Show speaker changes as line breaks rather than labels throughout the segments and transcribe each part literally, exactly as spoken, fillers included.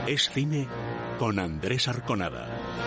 Es cine con Andrés Arconada.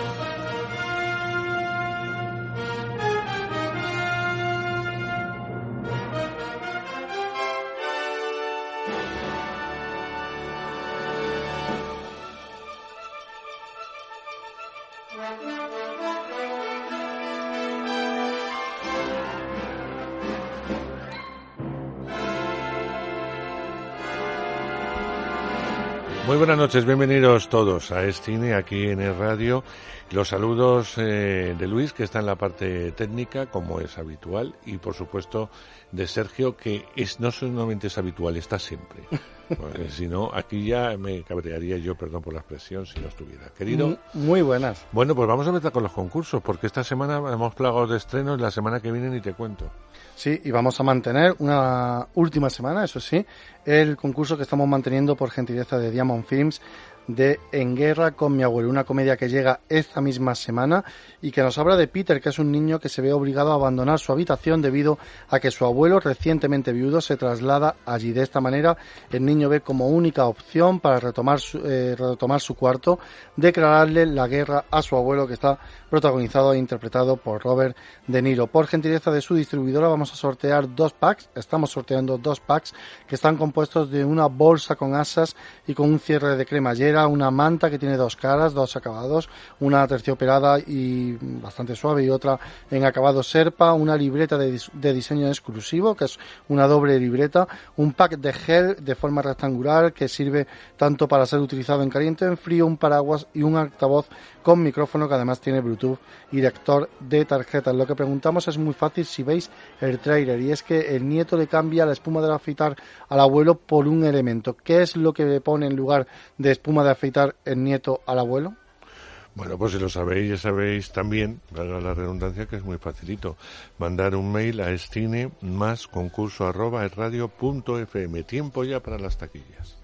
Muy buenas noches, bienvenidos todos a Es Cine aquí en Es Radio. Los saludos eh, de Luis, que está en la parte técnica, como es habitual, y por supuesto de Sergio, que es no solamente es habitual, está siempre. Porque si no, aquí ya me cabrearía yo, perdón por la expresión, si no estuviera. Querido.
Muy buenas.
Bueno, pues vamos a empezar con los concursos, porque esta semana hemos plagado de estrenos, la semana que viene ni te cuento.
Sí, y vamos a mantener una última semana, eso sí, el concurso que estamos manteniendo por gentileza de Diamond Films de En Guerra con mi abuelo, una comedia que llega esta misma semana y que nos habla de Peter, que es un niño que se ve obligado a abandonar su habitación debido a que su abuelo, recientemente viudo, se traslada allí. De esta manera, el niño ve como única opción para retomar su, eh, retomar su cuarto, declararle la guerra a su abuelo, que está protagonizado e interpretado por Robert De Niro. Por gentileza de su distribuidora vamos a sortear dos packs, estamos sorteando dos packs que están compuestos de una bolsa con asas y con un cierre de cremallera, una manta que tiene dos caras, dos acabados, una terciopelada y bastante suave y otra en acabado serpa, una libreta de, dis- de diseño exclusivo, que es una doble libreta, un pack de gel de forma rectangular que sirve tanto para ser utilizado en caliente o en frío, un paraguas y un altavoz con micrófono que además tiene Bluetooth y lector de tarjetas. Lo que preguntamos es muy fácil si veis el tráiler, y es que el nieto le cambia la espuma de afeitar al abuelo por un elemento. ¿Qué es lo que le pone en lugar de espuma de afeitar el nieto al abuelo?
Bueno, pues si lo sabéis, ya sabéis también, valga la redundancia, que es muy facilito. Mandar un mail a escine más concurso arroba esradio punto fm. Tiempo ya para las taquillas.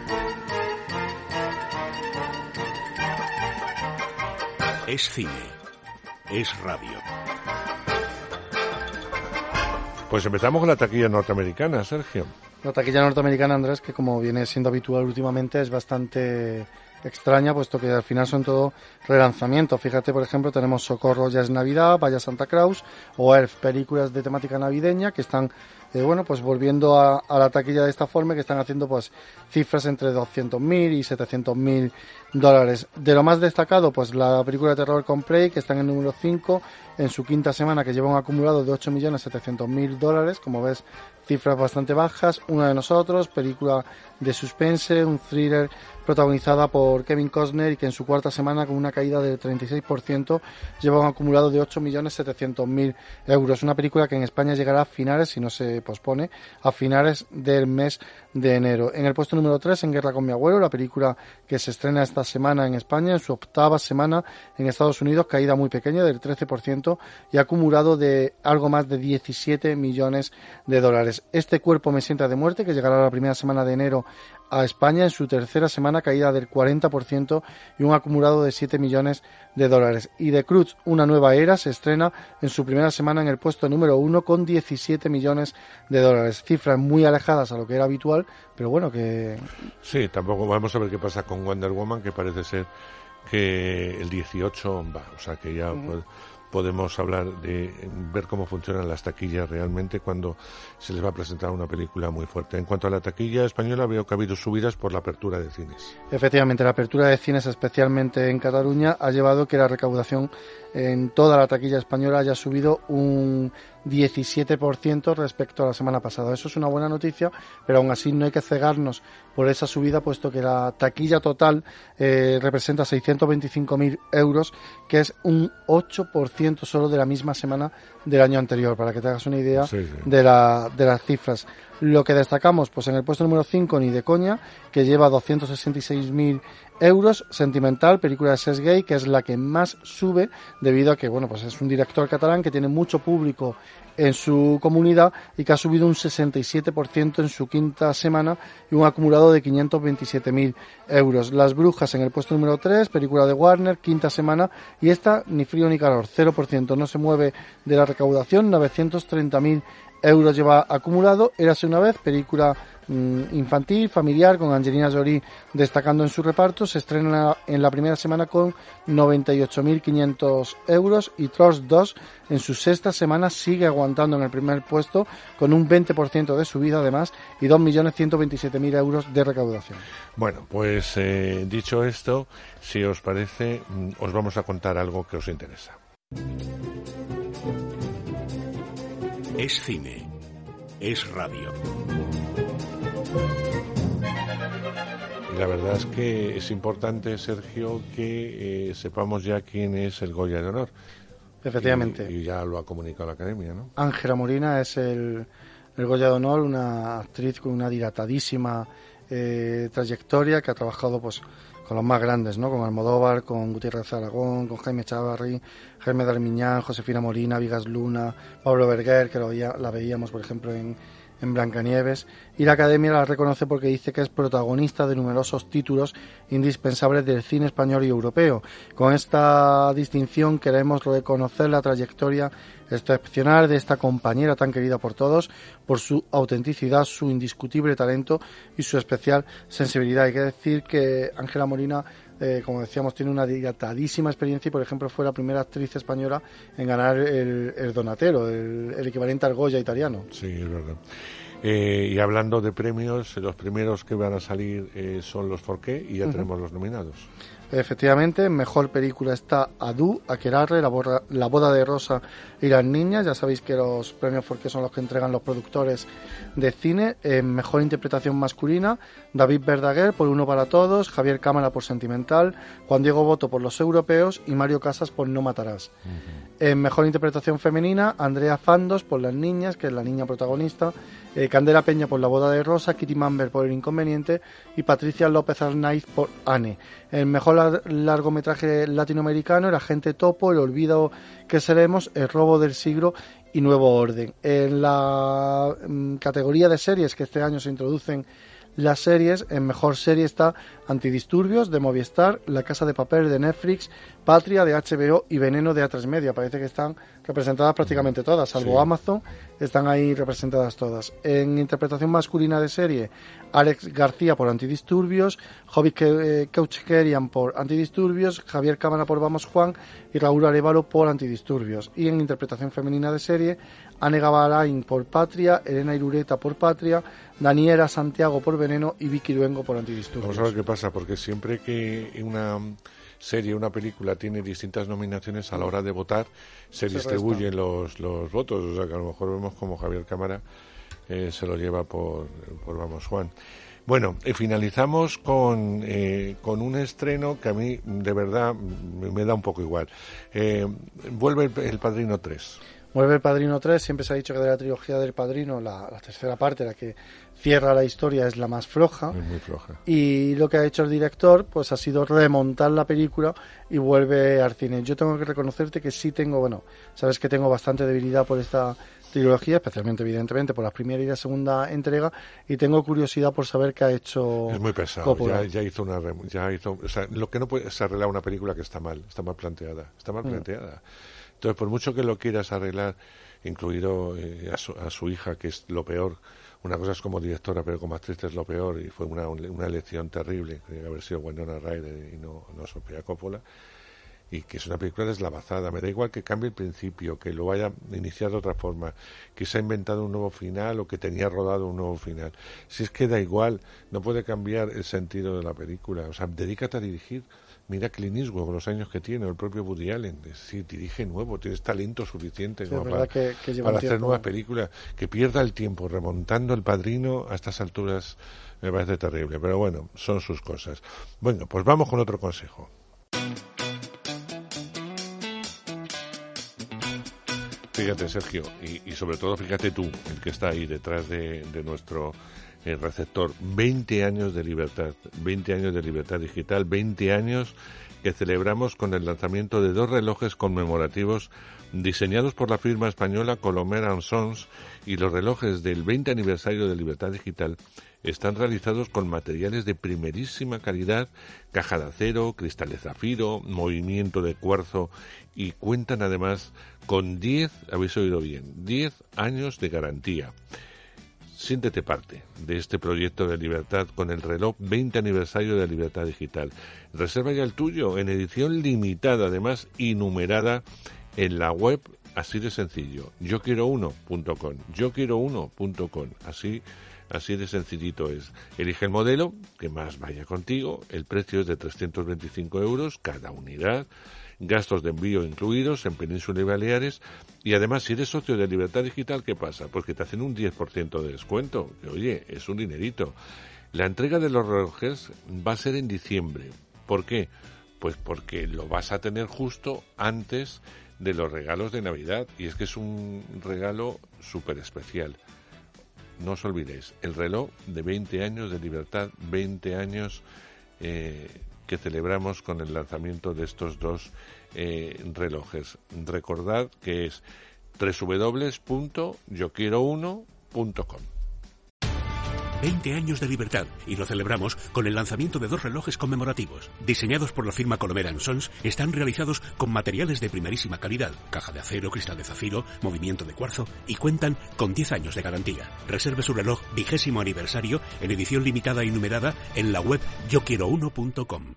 Es cine, es radio.
Pues empezamos con la taquilla norteamericana, Sergio.
La taquilla norteamericana, Andrés, que como viene siendo habitual últimamente, es bastante extraña, puesto que al final son todo relanzamientos. Fíjate, por ejemplo, tenemos Socorro, ya es Navidad, Vaya Santa Claus o Elf, películas de temática navideña que están, eh, bueno, pues volviendo a, a la taquilla de esta forma, que están haciendo pues cifras entre doscientos mil y setecientos mil dólares. De lo más destacado, pues la película de terror Complay, que está en el número cinco, en su quinta semana, que lleva un acumulado de ocho millones setecientos mil dólares, como ves, cifras bastante bajas. Una de Nosotros, película de suspense, un thriller protagonizada por Kevin Costner y que en su cuarta semana, con una caída del treinta y seis por ciento, lleva un acumulado de ocho millones setecientos mil euros. Una película que en España llegará a finales, si no se pospone, a finales del mes de enero. En el puesto número tres, En Guerra con mi abuelo, la película que se estrena esta semana en España, en su octava semana en Estados Unidos, caída muy pequeña del trece por ciento y acumulado de algo más de diecisiete millones de dólares. Este cuerpo me sienta de muerte, que llegará la primera semana de enero a España, en su tercera semana, caída del cuarenta por ciento y un acumulado de siete millones de dólares. Y The Croods, una nueva era, se estrena en su primera semana en el puesto número uno con diecisiete millones de dólares. Cifras muy alejadas a lo que era habitual, pero bueno, que...
Sí, tampoco vamos a ver qué pasa con Wonder Woman, que parece ser que el dieciocho va, o sea que ya... Uh-huh. Pues, podemos hablar de ver cómo funcionan las taquillas realmente cuando se les va a presentar una película muy fuerte. En cuanto a la taquilla española, veo que ha habido subidas por la apertura de cines.
Efectivamente, la apertura de cines, especialmente en Cataluña, ha llevado que la recaudación en toda la taquilla española haya subido un diecisiete por ciento respecto a la semana pasada. Eso es una buena noticia, pero aún así no hay que cegarnos por esa subida, puesto que la taquilla total eh, representa seiscientos veinticinco mil euros, que es un ocho por ciento solo de la misma semana del año anterior, para que te hagas una idea sí, sí. de la de las cifras. Lo que destacamos, pues en el puesto número cinco, Ni de coña, que lleva doscientos sesenta y seis mil euros. Sentimental, película de Cesc Gay, que es la que más sube, debido a que, bueno, pues es un director catalán que tiene mucho público en su comunidad y que ha subido un sesenta y siete por ciento en su quinta semana y un acumulado de quinientos veintisiete mil euros. Las Brujas en el puesto número tres, película de Warner, quinta semana, y esta ni frío ni calor, cero por ciento, no se mueve de la recaudación, novecientos treinta mil euros lleva acumulado. Érase una vez, película infantil, familiar, con Angelina Jolie destacando en su reparto. Se estrena en la primera semana con noventa y ocho mil quinientos euros, y Trolls dos en su sexta semana sigue aguantando en el primer puesto con un veinte por ciento de subida además y dos millones ciento veintisiete mil euros de recaudación.
Bueno, pues eh, dicho esto, si os parece, os vamos a contar algo que os interesa.
Es cine, es radio.
Y la verdad es que es importante, Sergio, que eh, sepamos ya quién es el Goya de Honor.
Efectivamente.
Y, y ya lo ha comunicado la Academia, ¿no?
Ángela Molina es el, el Goya de Honor, una actriz con una dilatadísima eh, trayectoria, que ha trabajado pues con los más grandes, ¿no? Con Almodóvar, con Gutiérrez Aragón, con Jaime Chavarri, Jaime Darmiñán, Josefina Molina, Vigas Luna, Pablo Berguer, que lo veía, la veíamos, por ejemplo, en, en Blancanieves. Y la Academia la reconoce porque dice que es protagonista de numerosos títulos indispensables del cine español y europeo. Con esta distinción queremos reconocer la trayectoria excepcional de esta compañera tan querida por todos, por su autenticidad, su indiscutible talento y su especial sensibilidad. Hay que decir que Ángela Molina, eh, como decíamos, tiene una dilatadísima experiencia y, por ejemplo, fue la primera actriz española en ganar el, el Donatello, el, el equivalente al Goya italiano.
Sí, es verdad. Eh, y hablando de premios, los primeros que van a salir eh, son los Forqué, y ya uh-huh. tenemos los nominados.
Efectivamente, en mejor película está Adu, Aquelarre, la, borra, la boda de Rosa y las niñas. Ya sabéis que los premios Forqué son los que entregan los productores de cine. En mejor interpretación masculina, David Verdaguer por Uno para todos, Javier Cámara por Sentimental, Juan Diego Boto por Los Europeos y Mario Casas por No matarás. Uh-huh. En mejor interpretación femenina, Andrea Fandos por Las niñas, que es la niña protagonista, eh, Candela Peña por La boda de Rosa, Kitty Mamber por El inconveniente y Patricia López Arnaiz por Anne. El mejor lar- largometraje latinoamericano, El agente topo, El olvido que seremos, El robo del siglo y Nuevo orden. En la mm, categoría de series, que este año se introducen las series, en mejor serie está Antidisturbios de Movistar, La casa de papel de Netflix, Patria de H B O y Veneno de A tres Media. Parece que están representadas prácticamente todas, salvo sí. Amazon, están ahí representadas todas. En interpretación masculina de serie, Alex García por Antidisturbios, Jovic Keuchkerian por Antidisturbios, Javier Cámara por Vamos Juan y Raúl Arévalo por Antidisturbios. Y en interpretación femenina de serie, Ane Gavarain por Patria, Elena Irureta por Patria, Daniela Santiago por Veneno y Vicky Luengo por Antidisturbios.
Vamos a ver qué pasa, porque siempre que una serie, una película tiene distintas nominaciones, a la hora de votar se, se distribuyen los, los votos, o sea que a lo mejor vemos como Javier Cámara eh, se lo lleva por, por Vamos Juan. Bueno, y finalizamos con, eh, con un estreno que a mí de verdad me da un poco igual. Eh, vuelve el, el Padrino tres.
Vuelve El Padrino tres, siempre se ha dicho que de la trilogía del Padrino, la, la tercera parte, la que cierra la historia, es la más floja.
Es muy floja.
Y lo que ha hecho el director pues ha sido remontar la película y vuelve al cine. Yo tengo que reconocerte que sí tengo, bueno, sabes que tengo bastante debilidad por esta trilogía, especialmente evidentemente por la primera y la segunda entrega, y tengo curiosidad por saber qué ha hecho.
Es muy pesado. Ya, ya hizo una, ya hizo, o sea, lo que no puede es arreglar una película que está mal, está mal planteada, está mal mm. planteada. Entonces, por mucho que lo quieras arreglar, incluido eh, a, su, a su hija, que es lo peor, una cosa es como directora, pero como actriz es lo peor, y fue una, una elección terrible, que debe haber sido Winona Ryder y no, no Sofía Coppola, y que es una película deslavazada. Me da igual que cambie el principio, que lo haya iniciado de otra forma, que se ha inventado un nuevo final o que tenía rodado un nuevo final. Si es que da igual, no puede cambiar el sentido de la película. O sea, dedícate a dirigir. Mira Clint Eastwood con los años que tiene, o el propio Woody Allen. Es decir, dirige nuevo, tienes talento suficiente
sí,
como para,
que, que
para hacer nuevas películas. Que pierda el tiempo remontando El Padrino a estas alturas me parece terrible. Pero bueno, son sus cosas. Bueno, pues vamos con otro consejo. Fíjate, Sergio, y, y sobre todo fíjate tú, el que está ahí detrás de, de nuestro eh, receptor. veinte años de libertad, veinte años de libertad digital, veinte años que celebramos con el lanzamiento de dos relojes conmemorativos diseñados por la firma española Colomer and Sons, y los relojes del veinte aniversario de Libertad Digital están realizados con materiales de primerísima calidad, caja de acero, cristal de zafiro, movimiento de cuarzo, y cuentan además con diez, habéis oído bien, diez años de garantía. Siéntete parte de este proyecto de libertad con el reloj veinte aniversario de Libertad Digital. Reserva ya el tuyo en edición limitada, además, y numerada en la web, así de sencillo, yo quiero uno punto com, yo quiero uno punto com, así Así de sencillito es. Elige el modelo que más vaya contigo. El precio es de trescientos veinticinco euros cada unidad. Gastos de envío incluidos en Península y Baleares. Y además, si eres socio de Libertad Digital, ¿qué pasa? Pues que te hacen un diez por ciento de descuento. Que, oye, es un dinerito. La entrega de los relojes va a ser en diciembre. ¿Por qué? Pues porque lo vas a tener justo antes de los regalos de Navidad. Y es que es un regalo súper especial. No os olvidéis, el reloj de veinte años de libertad, veinte años eh, que celebramos con el lanzamiento de estos dos eh, relojes. Recordad que es doble u doble u doble u punto yo quiero uno punto com.
veinte años de libertad, y lo celebramos con el lanzamiento de dos relojes conmemorativos. Diseñados por la firma Colomer and Sons, están realizados con materiales de primerísima calidad, caja de acero, cristal de zafiro, movimiento de cuarzo, y cuentan con diez años de garantía. Reserve su reloj vigésimo aniversario en edición limitada y numerada en la web yo quiero uno punto com.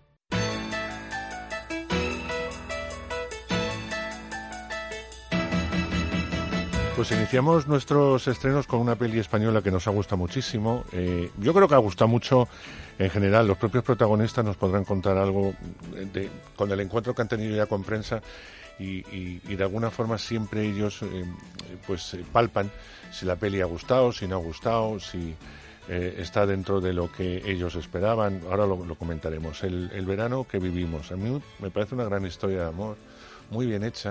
Pues iniciamos nuestros estrenos con una peli española que nos ha gustado muchísimo. Eh, yo creo que ha gustado mucho en general. Los propios protagonistas nos podrán contar algo de, con el encuentro que han tenido ya con prensa y, y, y de alguna forma siempre ellos eh, pues eh, palpan si la peli ha gustado, si no ha gustado, si eh, está dentro de lo que ellos esperaban. Ahora lo, lo comentaremos. El, el verano que vivimos. A mí me parece una gran historia de amor, muy bien hecha,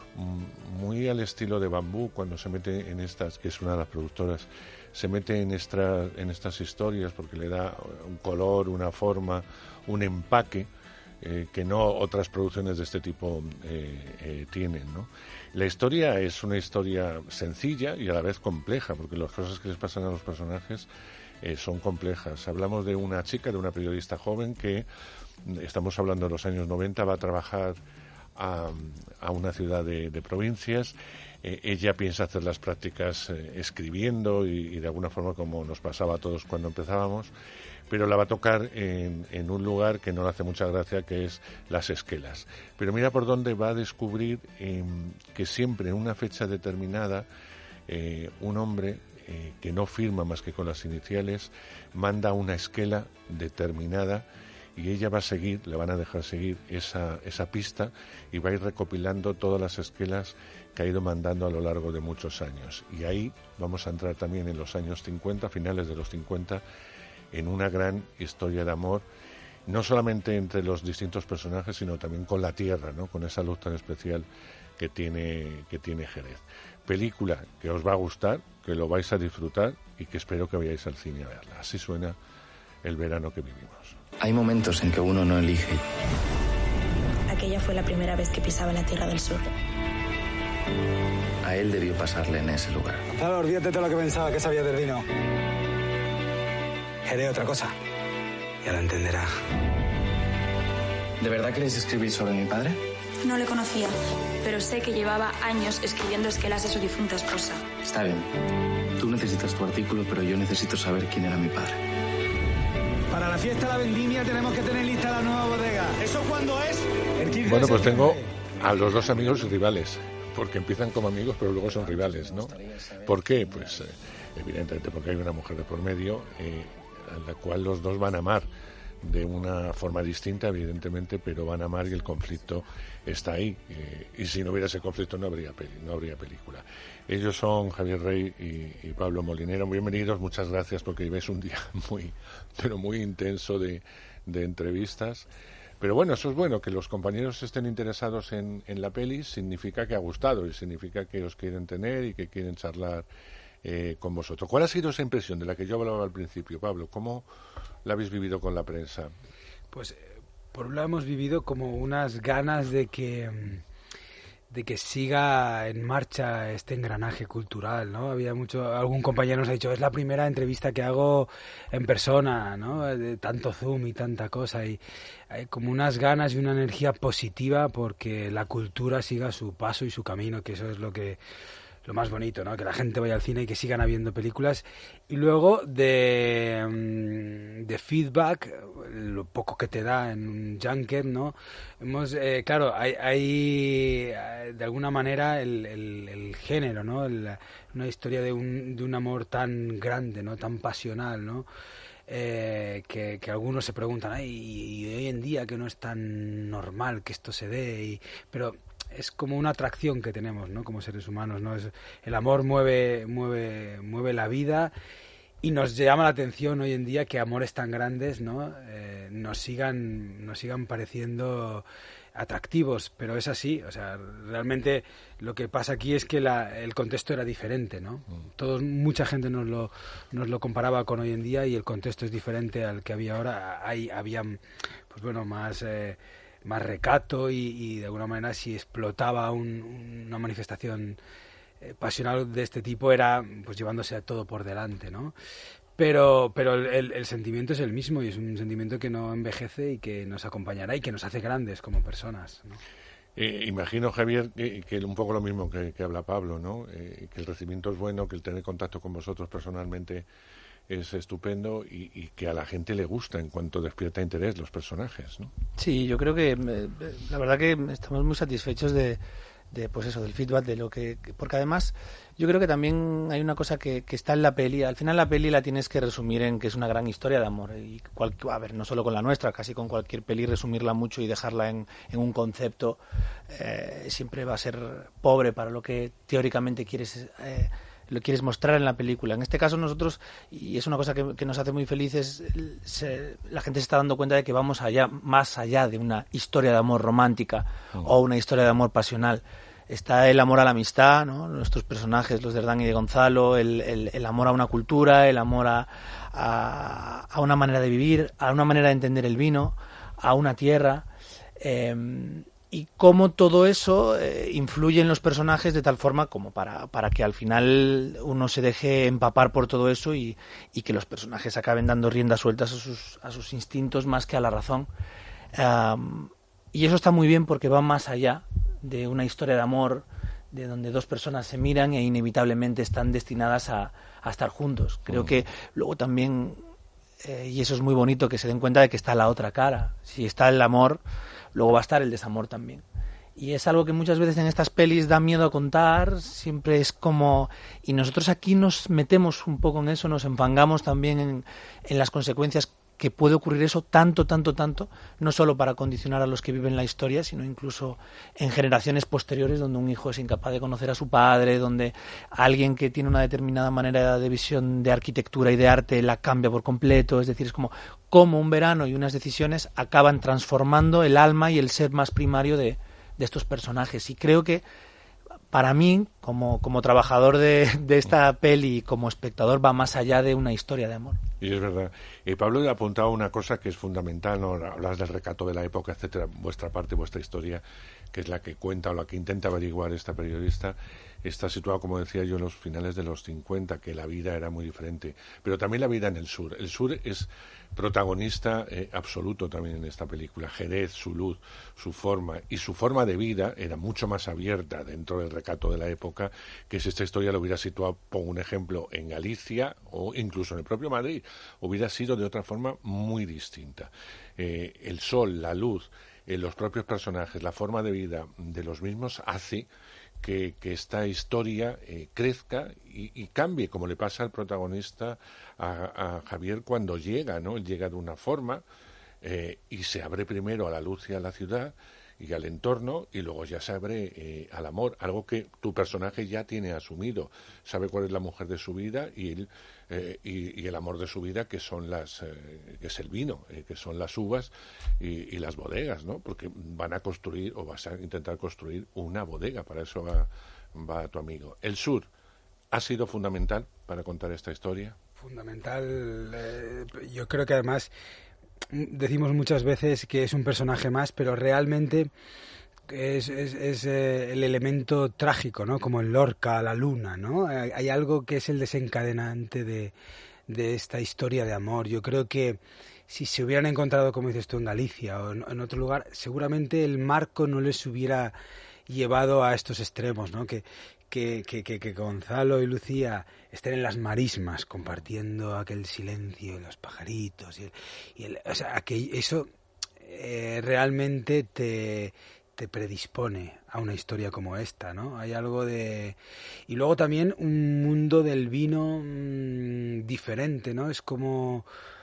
muy al estilo de Bambú, cuando se mete en estas, que es una de las productoras, se mete en, esta, en estas historias porque le da un color, una forma, un empaque eh, que no otras producciones de este tipo eh, eh, tienen, ¿no? La historia es una historia sencilla y a la vez compleja, porque las cosas que les pasan a los personajes eh, son complejas. Hablamos de una chica, de una periodista joven que, estamos hablando de los años noventa, va a trabajar A, a una ciudad de, de provincias. Eh, ella piensa hacer las prácticas eh, escribiendo y, y de alguna forma como nos pasaba a todos cuando empezábamos, pero la va a tocar en, en un lugar que no le hace mucha gracia, que es Las Esquelas. Pero mira por dónde va a descubrir eh, que siempre en una fecha determinada eh, un hombre eh, que no firma más que con las iniciales manda una esquela determinada, y ella va a seguir, le van a dejar seguir esa, esa pista, y va a ir recopilando todas las esquelas que ha ido mandando a lo largo de muchos años. Y ahí vamos a entrar también en los años cincuenta, finales de los cincuenta, en una gran historia de amor, no solamente entre los distintos personajes, sino también con la tierra, ¿no? Con esa luz tan especial que tiene, que tiene Jerez. Película que os va a gustar, que lo vais a disfrutar y que espero que vayáis al cine a verla. Así suena el verano que vivimos.
Hay momentos en que uno no elige.
Aquella fue la primera vez que pisaba la Tierra del Sur.
A él debió pasarle en ese lugar.
Gonzalo, olvídate de lo que pensaba que sabía del vino. Haré otra cosa. Ya lo entenderá.
¿De verdad queréis escribir sobre mi padre?
No le conocía, pero sé que llevaba años escribiendo esquelas de su difunta esposa.
Está bien. Tú necesitas tu artículo, pero yo necesito saber quién era mi padre.
Para la fiesta de la vendimia tenemos que tener lista la nueva bodega. ¿Eso cuándo es? El quince
Bueno,
de
pues tengo
septiembre.
a los dos amigos rivales, porque empiezan como amigos, pero luego son rivales, ¿no? ¿Por qué? Pues eh, evidentemente porque hay una mujer de por medio eh, a la cual los dos van a amar de una forma distinta, evidentemente, pero van a amar y el conflicto está ahí. Eh, y si no hubiera ese conflicto no habría peli, no habría película. Ellos son Javier Rey y, y Pablo Molinero. Bienvenidos, muchas gracias porque lleváis un día muy, pero muy intenso de, de entrevistas. Pero bueno, eso es bueno, que los compañeros estén interesados en, en la peli, significa que ha gustado y significa que os quieren tener y que quieren charlar eh, con vosotros. ¿Cuál ha sido esa impresión de la que yo hablaba al principio, Pablo? ¿Cómo la habéis vivido con la prensa?
Pues por un lado hemos vivido como unas ganas de que de que siga en marcha este engranaje cultural, ¿no? Había mucho, algún compañero nos ha dicho, es la primera entrevista que hago en persona, ¿no? De tanto Zoom y tanta cosa, y hay como unas ganas y una energía positiva porque la cultura siga su paso y su camino, que eso es lo que lo más bonito, ¿no? Que la gente vaya al cine y que sigan habiendo películas. Y luego de, de feedback, lo poco que te da en un junket, ¿no? Hemos, eh, claro, hay, hay de alguna manera el, el, el género, ¿no? El, una historia de un, de un amor tan grande, ¿no? Tan pasional, ¿no? Eh, que, que algunos se preguntan, ay, y hoy en día que no es tan normal que esto se dé, y, pero es como una atracción que tenemos, ¿no? Como seres humanos, ¿no? Es, el amor mueve, mueve, mueve la vida y nos llama la atención hoy en día que amores tan grandes, ¿no? Eh, nos sigan, nos sigan pareciendo atractivos, pero es así, o sea, realmente lo que pasa aquí es que la, el contexto era diferente, ¿no? Todos, mucha gente nos lo, nos lo comparaba con hoy en día y el contexto es diferente al que había ahora. Hay, había, pues bueno, más eh, más recato y, y de alguna manera si explotaba un, una manifestación eh, pasional de este tipo era pues llevándose a todo por delante, ¿no? Pero, pero el, el sentimiento es el mismo y es un sentimiento que no envejece y que nos acompañará y que nos hace grandes como personas, ¿no?
Eh, imagino, Javier, que, que un poco lo mismo que, que habla Pablo, ¿no? Eh, que el recibimiento es bueno, que el tener contacto con vosotros personalmente es estupendo y, y que a la gente le gusta en cuanto despierta interés los personajes, ¿no?
Sí, yo creo que eh, la verdad que estamos muy satisfechos de, de pues eso, del feedback, de lo que, porque además yo creo que también hay una cosa que, que está en la peli. Al final la peli la tienes que resumir en que es una gran historia de amor y cual, a ver, no solo con la nuestra, casi con cualquier peli resumirla mucho y dejarla en, en un concepto eh, siempre va a ser pobre para lo que teóricamente quieres eh, lo quieres mostrar en la película. En este caso nosotros, y es una cosa que, que nos hace muy felices, se, la gente se está dando cuenta de que vamos allá, más allá de una historia de amor romántica oh. o una historia de amor pasional. Está el amor a la amistad, ¿no? Nuestros personajes, los de Erdán y de Gonzalo, el, el, el amor a una cultura, el amor a, a, a una manera de vivir, a una manera de entender el vino, a una tierra. Eh, y cómo todo eso eh, influye en los personajes de tal forma como para, para que al final uno se deje empapar por todo eso y, y que los personajes acaben dando riendas sueltas a sus, a sus instintos más que a la razón. Um, y eso está muy bien porque va más allá de una historia de amor de donde dos personas se miran e inevitablemente están destinadas a, a estar juntos. Creo mm. que luego también, eh, y eso es muy bonito, que se den cuenta de que está la otra cara. Si está el amor, luego va a estar el desamor también. Y es algo que muchas veces en estas pelis da miedo a contar, siempre es como... Y nosotros aquí nos metemos un poco en eso, nos enfangamos también en, en las consecuencias que puede ocurrir eso tanto, tanto, tanto, no solo para condicionar a los que viven la historia, sino incluso en generaciones posteriores donde un hijo es incapaz de conocer a su padre, donde alguien que tiene una determinada manera de visión de arquitectura y de arte la cambia por completo. Es decir, es como cómo un verano y unas decisiones acaban transformando el alma y el ser más primario de, de estos personajes. Y creo que para mí, como, como trabajador de, de esta peli y como espectador, va más allá de una historia de amor.
Y es verdad. Eh, Pablo ha apuntado una cosa que es fundamental, ¿no? Hablas del recato de la época, etcétera. Vuestra parte, vuestra historia, que es la que cuenta o la que intenta averiguar esta periodista, está situada, como decía yo, en los finales de los cincuenta, que la vida era muy diferente. Pero también la vida en el sur. El sur es protagonista eh, absoluto también en esta película. Jerez, su luz, su forma y su forma de vida era mucho más abierta dentro del recato de la época que si esta historia lo hubiera situado, pongo un ejemplo, en Galicia o incluso en el propio Madrid, hubiera sido de otra forma muy distinta. Eh, el sol, la luz, eh, los propios personajes, la forma de vida de los mismos hace Que, que esta historia eh, crezca y, y cambie, como le pasa al protagonista, a, a Javier, cuando llega, ¿no? Él llega de una forma eh, y se abre primero a la luz y a la ciudad y al entorno, y luego ya se abre eh, al amor, algo que tu personaje ya tiene asumido, sabe cuál es la mujer de su vida y él eh, y, y el amor de su vida, que son las eh, que es el vino, eh, que son las uvas y, y las bodegas, ¿no? Porque van a construir o vas a intentar construir una bodega, para eso va, va tu amigo. El sur ha sido fundamental para contar esta historia.
Fundamental, eh, yo creo que además decimos muchas veces que es un personaje más, pero realmente es, es, es eh, el elemento trágico, ¿no? Como en Lorca, la luna, ¿no? Hay, hay algo que es el desencadenante de, de esta historia de amor. Yo creo que si se hubieran encontrado, como dices tú, en Galicia o en, en otro lugar, seguramente el marco no les hubiera llevado a estos extremos, ¿no? Que, que, que, que, que Gonzalo y Lucía estén en las marismas compartiendo aquel silencio y los pajaritos y el, y el, o sea, que eso eh, realmente te, te predispone a una historia como esta, ¿no? Hay algo de... Y luego también un mundo del vino mmm, diferente, ¿no? Es como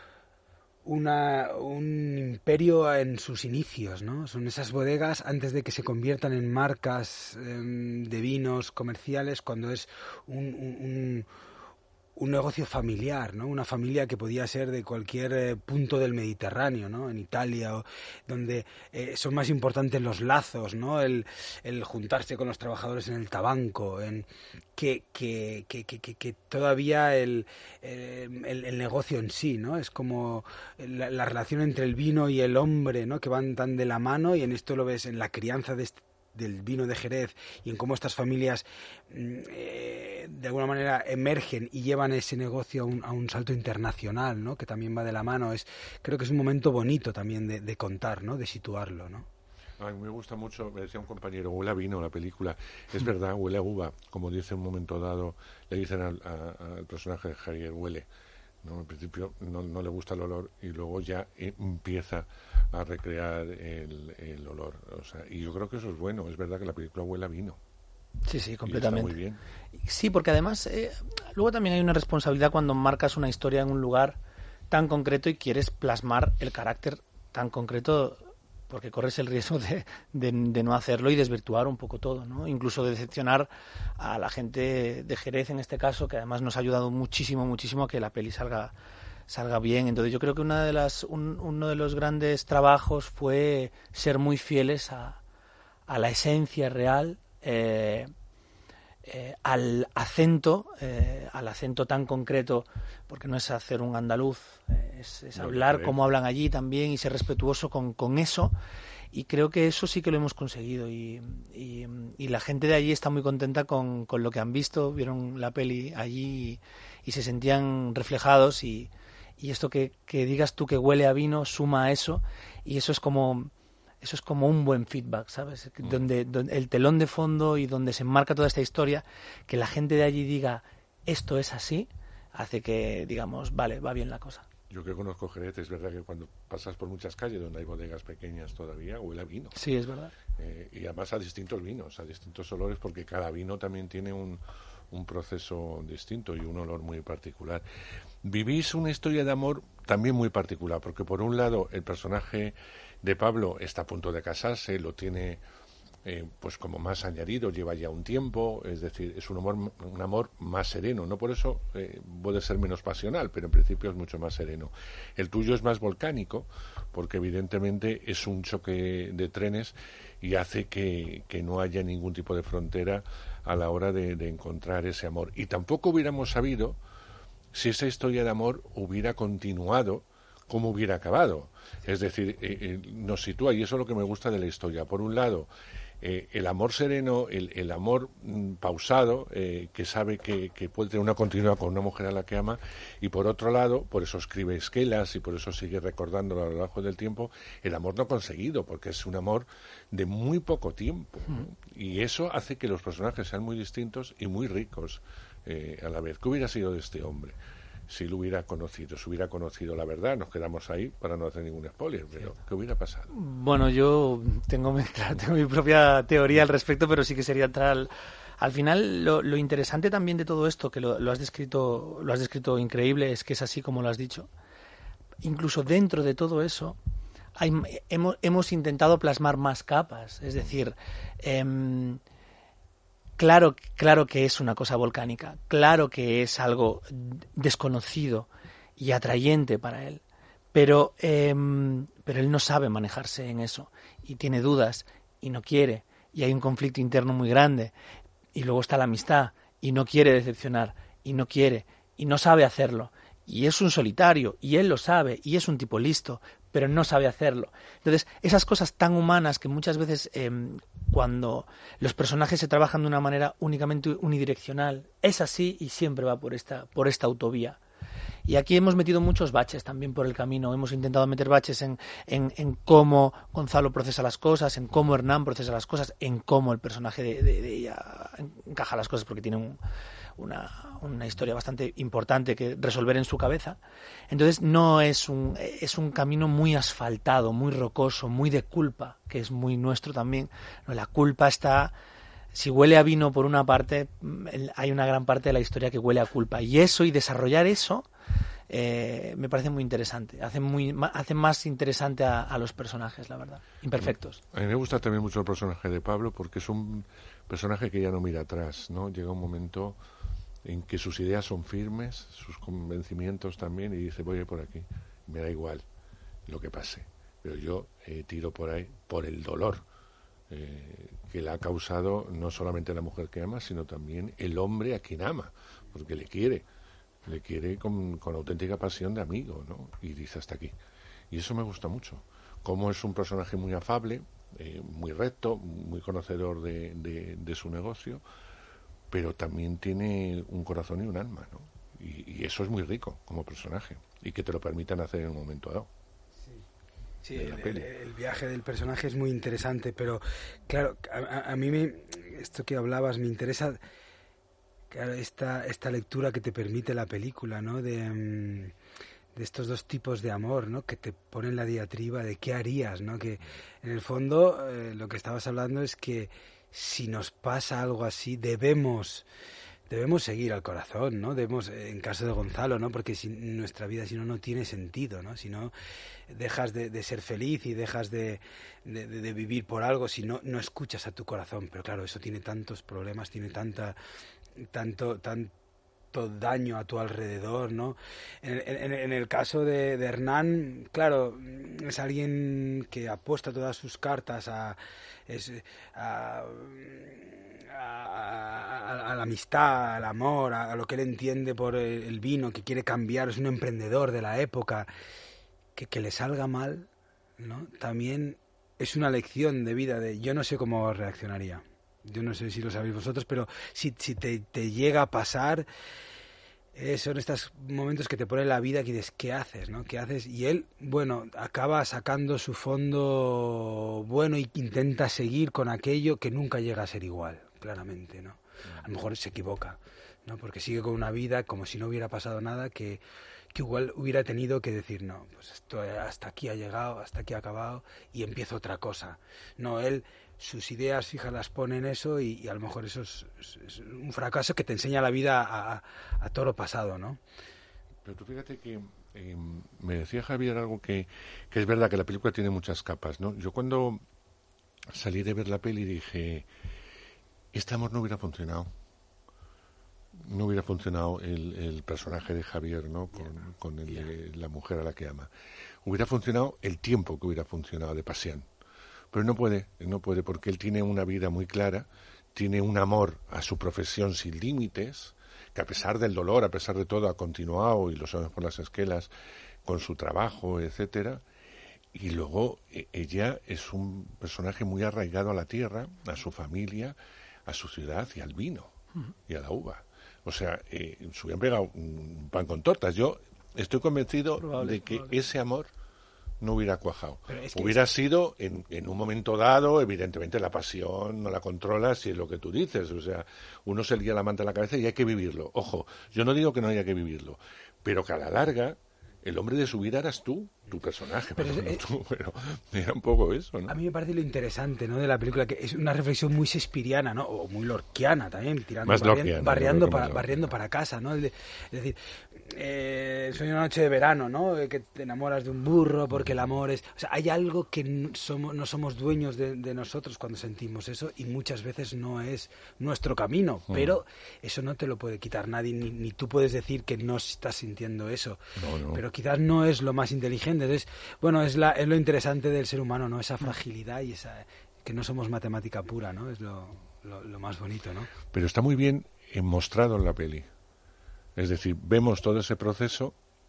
una, un imperio en sus inicios, ¿no? Son esas bodegas antes de que se conviertan en marcas eh, de vinos comerciales, cuando es un, un, un, un negocio familiar, ¿no? Una familia que podía ser de cualquier eh, punto del Mediterráneo, ¿no? En Italia, o, donde eh, son más importantes los lazos, ¿no? El, el juntarse con los trabajadores en el tabanco, en que, que, que, que, que todavía el, el, el negocio en sí, ¿no? Es como la, la relación entre el vino y el hombre, ¿no? Que van tan de la mano, y en esto lo ves en la crianza de este, del vino de Jerez, y en cómo estas familias eh, de alguna manera emergen y llevan ese negocio a un, a un salto internacional, ¿no? Que también va de la mano. Es, creo que es un momento bonito también de, de contar, ¿no? De situarlo, ¿no?
A mí me gusta mucho, me decía un compañero, huele a vino la película. Es verdad, huele a uva. Como dice en un momento dado, le dicen al, a, al personaje de Javier, huele. ¿No? Al principio no, no le gusta el olor y luego ya empieza a recrear el, el olor. O sea, y yo creo que eso es bueno. Es verdad que la película huele a vino.
Sí, sí, completamente.
Y está muy bien.
Sí, porque además eh, luego también hay una responsabilidad cuando marcas una historia en un lugar tan concreto y quieres plasmar el carácter tan concreto, porque corres el riesgo de, de, de no hacerlo y desvirtuar un poco todo, ¿no? Incluso de decepcionar a la gente de Jerez, en este caso, que además nos ha ayudado muchísimo, muchísimo a que la peli salga salga bien. Entonces yo creo que una de las un, uno de los grandes trabajos fue ser muy fieles a, a la esencia real, eh, eh, al acento, eh, al acento tan concreto, porque no es hacer un andaluz, eh, es, es hablar como hablan allí también y ser respetuoso con, con eso, y creo que eso sí que lo hemos conseguido, y, y, y la gente de allí está muy contenta con, con lo que han visto, vieron la peli allí y, y se sentían reflejados, y, y esto que, que digas tú que huele a vino suma a eso, y eso es como... Eso es como un buen feedback, ¿sabes? Donde, donde el telón de fondo y donde se enmarca toda esta historia, que la gente de allí diga esto es así, hace que digamos, vale, va bien la cosa.
Yo que conozco Jerez, es verdad que cuando pasas por muchas calles donde hay bodegas pequeñas todavía, huele a vino.
Sí, es verdad.
Eh, y además a distintos vinos, a distintos olores, porque cada vino también tiene un, un proceso distinto y un olor muy particular. Vivís una historia de amor también muy particular, porque por un lado el personaje de Pablo está a punto de casarse, lo tiene eh, pues como más añadido, lleva ya un tiempo, es decir, es un amor, un amor más sereno, no por eso eh, puede ser menos pasional, pero en principio es mucho más sereno. El tuyo es más volcánico, porque evidentemente es un choque de trenes y hace que, que no haya ningún tipo de frontera a la hora de, de encontrar ese amor. Y tampoco hubiéramos sabido si esa historia de amor hubiera continuado, cómo hubiera acabado. Es decir, eh, eh, nos sitúa, y eso es lo que me gusta de la historia. Por un lado, eh, el amor sereno, el, el amor mm, pausado, eh, que sabe que, que puede tener una continuidad con una mujer a la que ama, y por otro lado, por eso escribe esquelas y por eso sigue recordándolo a lo largo del tiempo, el amor no conseguido, porque es un amor de muy poco tiempo. Mm. Y eso hace que los personajes sean muy distintos y muy ricos eh, a la vez. ¿Qué hubiera sido de este hombre si lo hubiera conocido, si hubiera conocido la verdad? Nos quedamos ahí para no hacer ningún spoiler, pero sí. ¿Qué hubiera pasado?
Bueno, yo tengo mi, tengo mi propia teoría al respecto, pero sí que sería entrar al, al final. Lo, lo interesante también de todo esto, que lo, lo has descrito, lo has descrito increíble, es que es así como lo has dicho. Incluso dentro de todo eso, hay, hemos, hemos intentado plasmar más capas, es decir, eh, Claro, claro que es una cosa volcánica, claro que es algo desconocido y atrayente para él, pero, eh, pero él no sabe manejarse en eso y tiene dudas y no quiere, y hay un conflicto interno muy grande, y luego está la amistad y no quiere decepcionar y no quiere y no sabe hacerlo, y es un solitario y él lo sabe y es un tipo listo, pero no sabe hacerlo. Entonces, esas cosas tan humanas que muchas veces eh, cuando los personajes se trabajan de una manera únicamente unidireccional, es así y siempre va por esta, por esta autovía. Y aquí hemos metido muchos baches también por el camino. Hemos intentado meter baches en, en, en cómo Gonzalo procesa las cosas, en cómo Hernán procesa las cosas, en cómo el personaje de, de, de ella encaja las cosas, porque tiene un, una, una historia bastante importante que resolver en su cabeza. Entonces no es un, es un camino muy asfaltado, muy rocoso, muy de culpa, que es muy nuestro también. La culpa está... Si huele a vino por una parte, hay una gran parte de la historia que huele a culpa. Y eso, y desarrollar eso, eh, me parece muy interesante. Hace, muy, hace más interesante a, a los personajes, la verdad. Imperfectos.
A mí me gusta también mucho el personaje de Pablo porque es un personaje que ya no mira atrás, ¿no? Llega un momento en que sus ideas son firmes, sus convencimientos también, y dice, voy a ir por aquí. Me da igual lo que pase. Pero yo eh, tiro por ahí por el dolor. Eh, que le ha causado no solamente la mujer que ama, sino también el hombre a quien ama, porque le quiere, le quiere con, con auténtica pasión de amigo, ¿no? Y dice hasta aquí. Y eso me gusta mucho. Como es un personaje muy afable, eh, muy recto, muy conocedor de, de, de su negocio, pero también tiene un corazón y un alma, ¿no? Y, y eso es muy rico como personaje, y que te lo permitan hacer en un momento dado.
Sí, el, el, el viaje del personaje es muy interesante, pero claro, a, a mí me, esto que hablabas me interesa, claro, esta, esta lectura que te permite la película, ¿no? De, de estos dos tipos de amor, ¿no? Que te ponen la diatriba de qué harías, ¿no? Que en el fondo eh, lo que estabas hablando es que si nos pasa algo así debemos... Debemos seguir al corazón, ¿no? Debemos, en caso de Gonzalo, ¿no? Porque si, nuestra vida, si no, no tiene sentido, ¿no? Si no, dejas de, de ser feliz y dejas de, de, de vivir por algo, si no, no escuchas a tu corazón. Pero claro, eso tiene tantos problemas, tiene tanta, tanto, tanto daño a tu alrededor, ¿no? En, en, en el caso de, de Hernán, claro, es alguien que apuesta todas sus cartas a... Es, a A, a, a la amistad, al amor, a, a lo que él entiende por el, el vino, que quiere cambiar, es un emprendedor de la época, que, que le salga mal, ¿no? También es una lección de vida, de yo no sé cómo reaccionaría, yo no sé si lo sabéis vosotros, pero si, si te, te llega a pasar, eh, son estos momentos que te pone la vida que dices, ¿qué haces, no? ¿Qué haces? Y él, bueno, acaba sacando su fondo bueno y intenta seguir con aquello que nunca llega a ser igual. Claramente, ¿no? A lo mejor se equivoca, ¿no? Porque sigue con una vida como si no hubiera pasado nada, que, que igual hubiera tenido que decir, no, pues esto hasta aquí ha llegado, hasta aquí ha acabado y empiezo otra cosa. No, él, sus ideas fijas las pone en eso y, y a lo mejor eso es, es, es un fracaso que te enseña la vida a, a, a toro pasado, ¿no?
Pero tú fíjate que eh, me decía Javier algo que, que es verdad, que la película tiene muchas capas, ¿no? Yo cuando salí de ver la peli dije... Este amor no hubiera funcionado. No hubiera funcionado el, el personaje de Javier, ¿no? Con, con el, yeah. la mujer a la que ama. Hubiera funcionado el tiempo que hubiera funcionado de pasión. Pero no puede, no puede, porque él tiene una vida muy clara, tiene un amor a su profesión sin límites, que a pesar del dolor, a pesar de todo, ha continuado, y lo sabemos por las esquelas, con su trabajo, etcétera. Y luego ella es un personaje muy arraigado a la tierra, a su familia, a su ciudad y al vino uh-huh. y a la uva. O sea, eh, se hubieran pegado un pan con tortas. Yo estoy convencido probable, de que probable. ese amor no hubiera cuajado. Es que hubiera es... sido en, en un momento dado, evidentemente la pasión no la controlas, si es lo que tú dices. O sea, uno se lía la manta a la cabeza y hay que vivirlo. Ojo, yo no digo que no haya que vivirlo, pero que a la larga el hombre de su vida eras tú, tu personaje, pero, pero, no tú, pero era un poco eso, ¿no?
A mí me parece lo interesante, ¿no?, de la película, que es una reflexión muy shakespeariana, ¿no?, o muy lorquiana también, tirando,
más
barriendo,
lorquiana,
barriendo, para, barriendo para casa, ¿no? Es decir, eh, soy una noche de verano, ¿no?, que te enamoras de un burro porque el amor es... O sea, hay algo que no somos, no somos dueños de, de nosotros cuando sentimos eso, y muchas veces no es nuestro camino, mm. pero eso no te lo puede quitar nadie, ni, ni tú puedes decir que no estás sintiendo eso,
no, no.
pero quizás no es lo más inteligente. Entonces, bueno, es, la, es lo interesante del ser humano, ¿no? Esa fragilidad y esa que no somos matemática pura, ¿no? Es lo, lo, lo más bonito, ¿no?
Pero está muy bien mostrado en la peli. Es decir, vemos todo ese proceso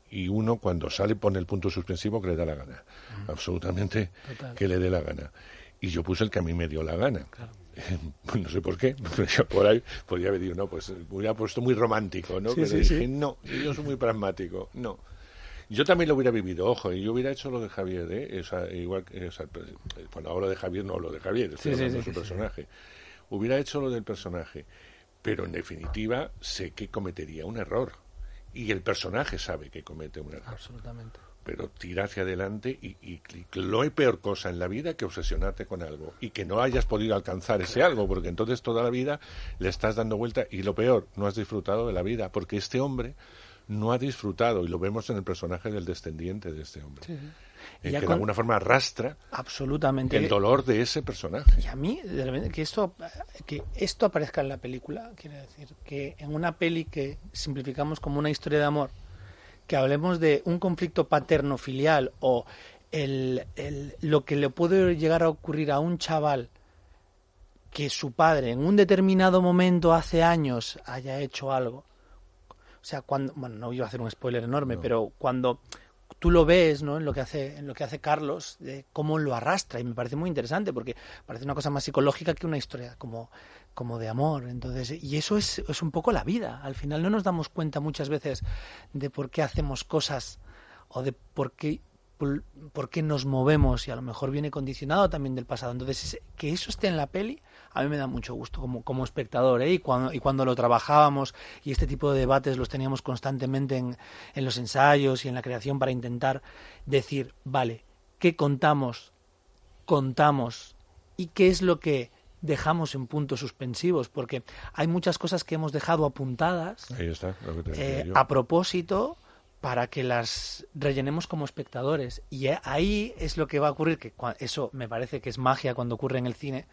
y uno cuando sale pone el punto suspensivo que le da la gana, mm. absolutamente Total. que le dé la gana. Y yo puse el que a mí me dio la gana. Claro. No sé por qué, por ahí podría haber dicho, no, pues hubiera puesto muy romántico, ¿no?
Sí,
Pero
sí,
dije,
sí.
no, yo soy muy pragmático, no. Yo también lo hubiera vivido, ojo, y yo hubiera hecho lo de Javier, ¿eh? O sea, igual, o sea, cuando hablo de Javier no hablo de Javier, estoy
sí,
hablando
sí,
de su
sí,
personaje.
Sí.
Hubiera hecho lo del personaje, pero en definitiva sé que cometería un error. Y el personaje sabe que comete un error.
Absolutamente.
Pero tira hacia adelante y, y, y no hay peor cosa en la vida que obsesionarte con algo y que no hayas podido alcanzar ese algo, porque entonces toda la vida le estás dando vuelta y lo peor, no has disfrutado de la vida, porque este hombre no ha disfrutado, y lo vemos en el personaje del descendiente de este hombre,
sí.
eh, que
con...
de alguna forma arrastra
absolutamente
el dolor de ese personaje.
Y a mí, de repente, que esto, que esto aparezca en la película, quiere decir que en una peli que simplificamos como una historia de amor, que hablemos de un conflicto paterno-filial o el, el, lo que le puede llegar a ocurrir a un chaval que su padre en un determinado momento hace años haya hecho algo. O sea, cuando, bueno, no iba a hacer un spoiler enorme, no. pero cuando tú lo ves, ¿no? En lo que hace, en lo que hace Carlos, de cómo lo arrastra, y me parece muy interesante porque parece una cosa más psicológica que una historia como como de amor. Entonces, y eso es, es un poco la vida. Al final no nos damos cuenta muchas veces de por qué hacemos cosas o de por qué, por, por qué nos movemos, y a lo mejor viene condicionado también del pasado. Entonces, que eso esté en la peli, a mí me da mucho gusto como, como espectador, ¿eh? Y cuando, y cuando lo trabajábamos y este tipo de debates los teníamos constantemente en, en los ensayos y en la creación para intentar decir, vale, ¿qué contamos? Contamos. ¿Y qué es lo que dejamos en puntos suspensivos? Porque hay muchas cosas que hemos dejado apuntadas.
Ahí está, lo que te
eh, a propósito para que las rellenemos como espectadores, y ahí es lo que va a ocurrir, que eso me parece que es magia cuando ocurre en el cine,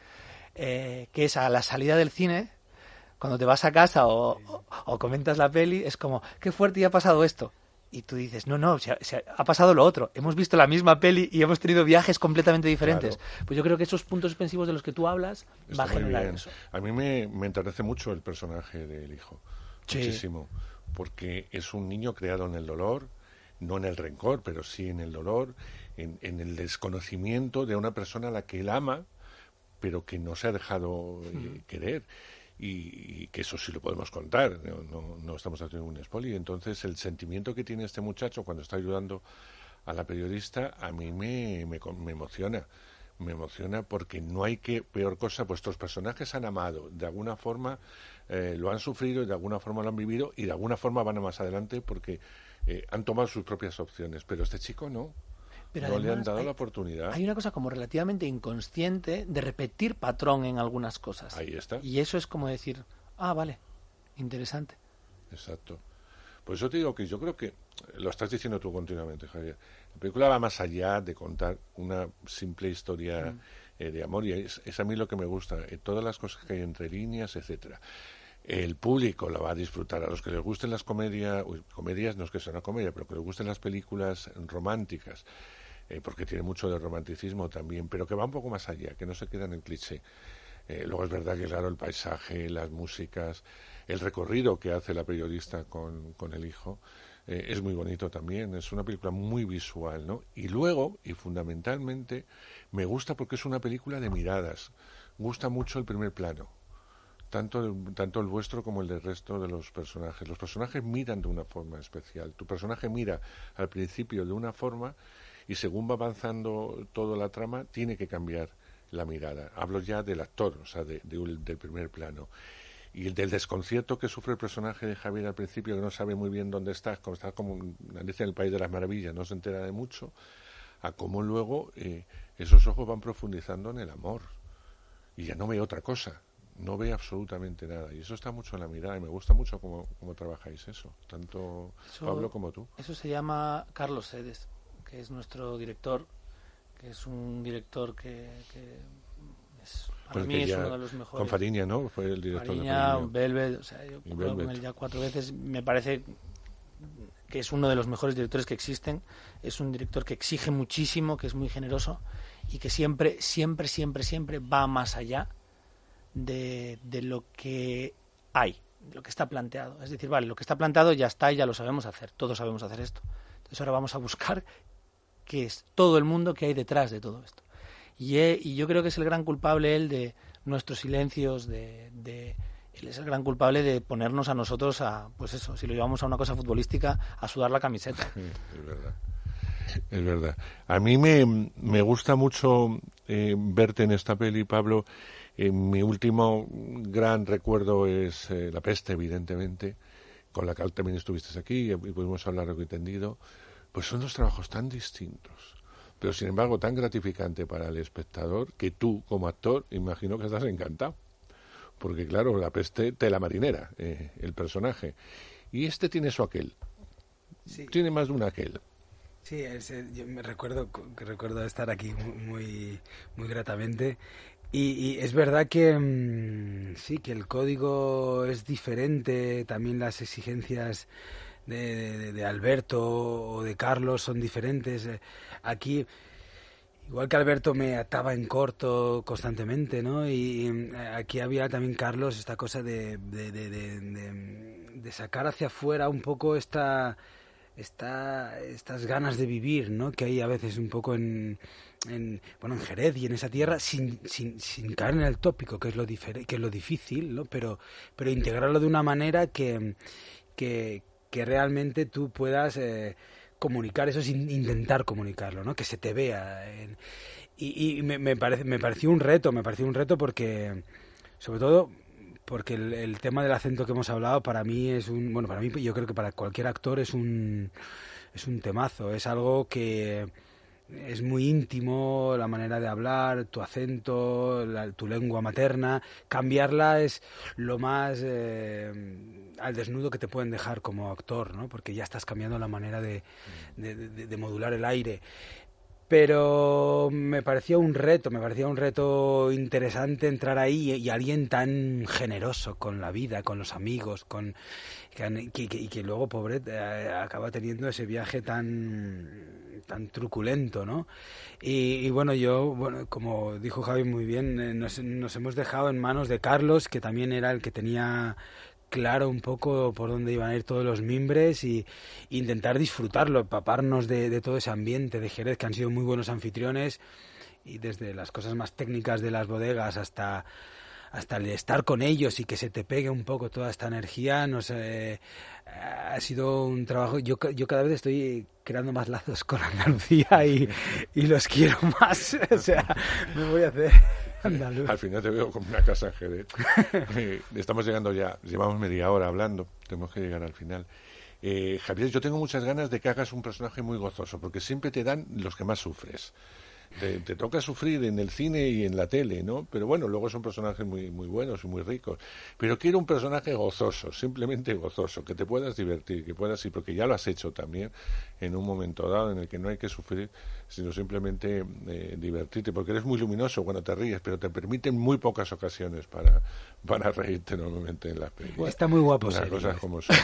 eh, que es a la salida del cine, cuando te vas a casa o, o, o comentas la peli, es como, qué fuerte, y ha pasado esto. Y tú dices, no, no, se ha, se ha pasado lo otro. Hemos visto la misma peli y hemos tenido viajes completamente diferentes. Claro. Pues yo creo que esos puntos suspensivos de los que tú hablas
Está
va a generar
bien.
eso.
A mí me, me enternece mucho el personaje del hijo. Sí. Muchísimo. Porque es un niño creado en el dolor, no en el rencor, pero sí en el dolor, en, en el desconocimiento de una persona a la que él ama, pero que no se ha dejado eh, mm. querer. Y, y que eso sí lo podemos contar, no, no, no estamos haciendo un spoiler. Entonces el sentimiento que tiene este muchacho cuando está ayudando a la periodista a mí me, me, me emociona, me emociona porque no hay que, peor cosa, pues estos personajes han amado, de alguna forma eh, lo han sufrido y de alguna forma lo han vivido y de alguna forma van a más adelante porque eh, han tomado sus propias opciones, pero este chico no. Pero no le han dado
hay,
la oportunidad.
Hay una cosa como relativamente inconsciente de repetir patrón en algunas cosas.
Ahí está.
Y eso es como decir, ah, vale, interesante.
Exacto. Por eso te digo que yo creo que, lo estás diciendo tú continuamente, Javier, la película va más allá de contar una simple historia mm. eh, de amor, y es, es a mí lo que me gusta, eh, todas las cosas que hay entre líneas, etcétera. El público la va a disfrutar, a los que les gusten las comedias, uy, comedias no es que sea una comedia, pero que les gusten las películas románticas, Eh, porque tiene mucho de romanticismo también, pero que va un poco más allá, que no se queda en el cliché. Eh, luego es verdad que, claro, el paisaje, las músicas, el recorrido que hace la periodista con, con el hijo, eh, es muy bonito también, es una película muy visual, ¿no? Y luego, y fundamentalmente, me gusta porque es una película de miradas, gusta mucho el primer plano, tanto, tanto el vuestro como el del resto de los personajes. Los personajes miran de una forma especial, tu personaje mira al principio de una forma y según va avanzando toda la trama, tiene que cambiar la mirada. Hablo ya del actor, o sea, de, de, del primer plano. Y el del desconcierto que sufre el personaje de Javier al principio, que no sabe muy bien dónde está, como está como Alicia en el País de las Maravillas, no se entera de mucho, a cómo luego eh, esos ojos van profundizando en el amor. Y ya no ve otra cosa, no ve absolutamente nada. Y eso está mucho en la mirada, y me gusta mucho cómo, cómo trabajáis eso, tanto eso, Pablo como tú.
Eso se llama Carlos Sedes, que es nuestro director, que es un director que, que es, para
pues
mí
que
es
ya,
uno de los mejores.
Con Fariña, ¿no? Fue el director
Fariña,
de
Velvet, o sea, yo he jugado con él ya cuatro veces, me parece que es uno de los mejores directores que existen, es un director que exige muchísimo, que es muy generoso y que siempre, siempre, siempre, siempre va más allá de, de lo que hay. lo que está planteado. Es decir, vale, lo que está planteado ya está y ya lo sabemos hacer, todos sabemos hacer esto. Entonces ahora vamos a buscar qué es todo el mundo que hay detrás de todo esto. Y, he, y yo creo que es el gran culpable él de nuestros silencios, de, de él es el gran culpable de ponernos a nosotros a, pues eso, si lo llevamos a una cosa futbolística, a sudar la camiseta.
Es verdad. Es verdad. A mí me, me gusta mucho eh, verte en esta peli, Pablo. Eh, mi último gran recuerdo es eh, La peste, evidentemente, con la que también estuviste aquí y pudimos hablar largo y tendido. Pues son dos trabajos tan distintos, pero sin embargo tan gratificante para el espectador, que tú, como actor, imagino que estás encantado. Porque claro, La peste, tela marinera, eh, el personaje. Y este tiene su aquel. Sí. Tiene más de un aquel.
Sí, es, yo me recuerdo, recuerdo estar aquí muy, muy gratamente. Y, y es verdad que mmm, sí, que el código es diferente, también las exigencias de, de, de Alberto o de Carlos son diferentes. Aquí, igual que Alberto me ataba en corto constantemente, ¿no? Y, y aquí había también Carlos esta cosa de, de, de, de, de, de sacar hacia afuera un poco esta... Esta, estas ganas de vivir, ¿no? Que hay a veces un poco en, en bueno en Jerez y en esa tierra sin, sin, sin caer en el tópico, que es lo difer- que es lo difícil, ¿no? Pero pero integrarlo de una manera que que, que realmente tú puedas eh, comunicar eso sin intentar comunicarlo, ¿no? Que se te vea en, y, y me, me parece me pareció un reto, me pareció un reto porque sobre todo porque el, el tema del acento que hemos hablado para mí es un, bueno, para mí yo creo que para cualquier actor es un es un temazo, es algo que es muy íntimo, la manera de hablar, tu acento, la, tu lengua materna, cambiarla es lo más eh, al desnudo que te pueden dejar como actor, ¿no? Porque ya estás cambiando la manera de, de, de, de modular el aire. Pero me parecía un reto, me parecía un reto interesante entrar ahí y, y alguien tan generoso con la vida, con los amigos, con que, que, que, y que luego, pobre, eh, acaba teniendo ese viaje tan tan truculento, ¿no? Y, y bueno, yo, bueno, como dijo Javi muy bien, eh, nos, nos hemos dejado en manos de Carlos, que también era el que tenía claro un poco por dónde iban a ir todos los mimbres y, y intentar disfrutarlo, empaparnos de, de todo ese ambiente de Jerez, que han sido muy buenos anfitriones, y desde las cosas más técnicas de las bodegas hasta hasta el estar con ellos y que se te pegue un poco toda esta energía, no sé, ha sido un trabajo. Yo, yo cada vez estoy creando más lazos con Andalucía y, y los quiero más, o sea, me voy a hacer andaluz.
Al final te veo como una casa en Jerez. eh, estamos llegando ya, llevamos media hora hablando, tenemos que llegar al final. Eh, Javier, yo tengo muchas ganas de que hagas un personaje muy gozoso, porque siempre te dan los que más sufres. Te, te toca sufrir en el cine y en la tele, ¿no? Pero bueno, luego son personajes muy muy buenos y muy ricos. Pero quiero un personaje gozoso, simplemente gozoso, que te puedas divertir, que puedas ir, porque ya lo has hecho también en un momento dado en el que no hay que sufrir, sino simplemente eh, divertirte, porque eres muy luminoso cuando te ríes, pero te permiten muy pocas ocasiones para, para reírte normalmente en las películas.
Está muy guapo,
las cosas como son.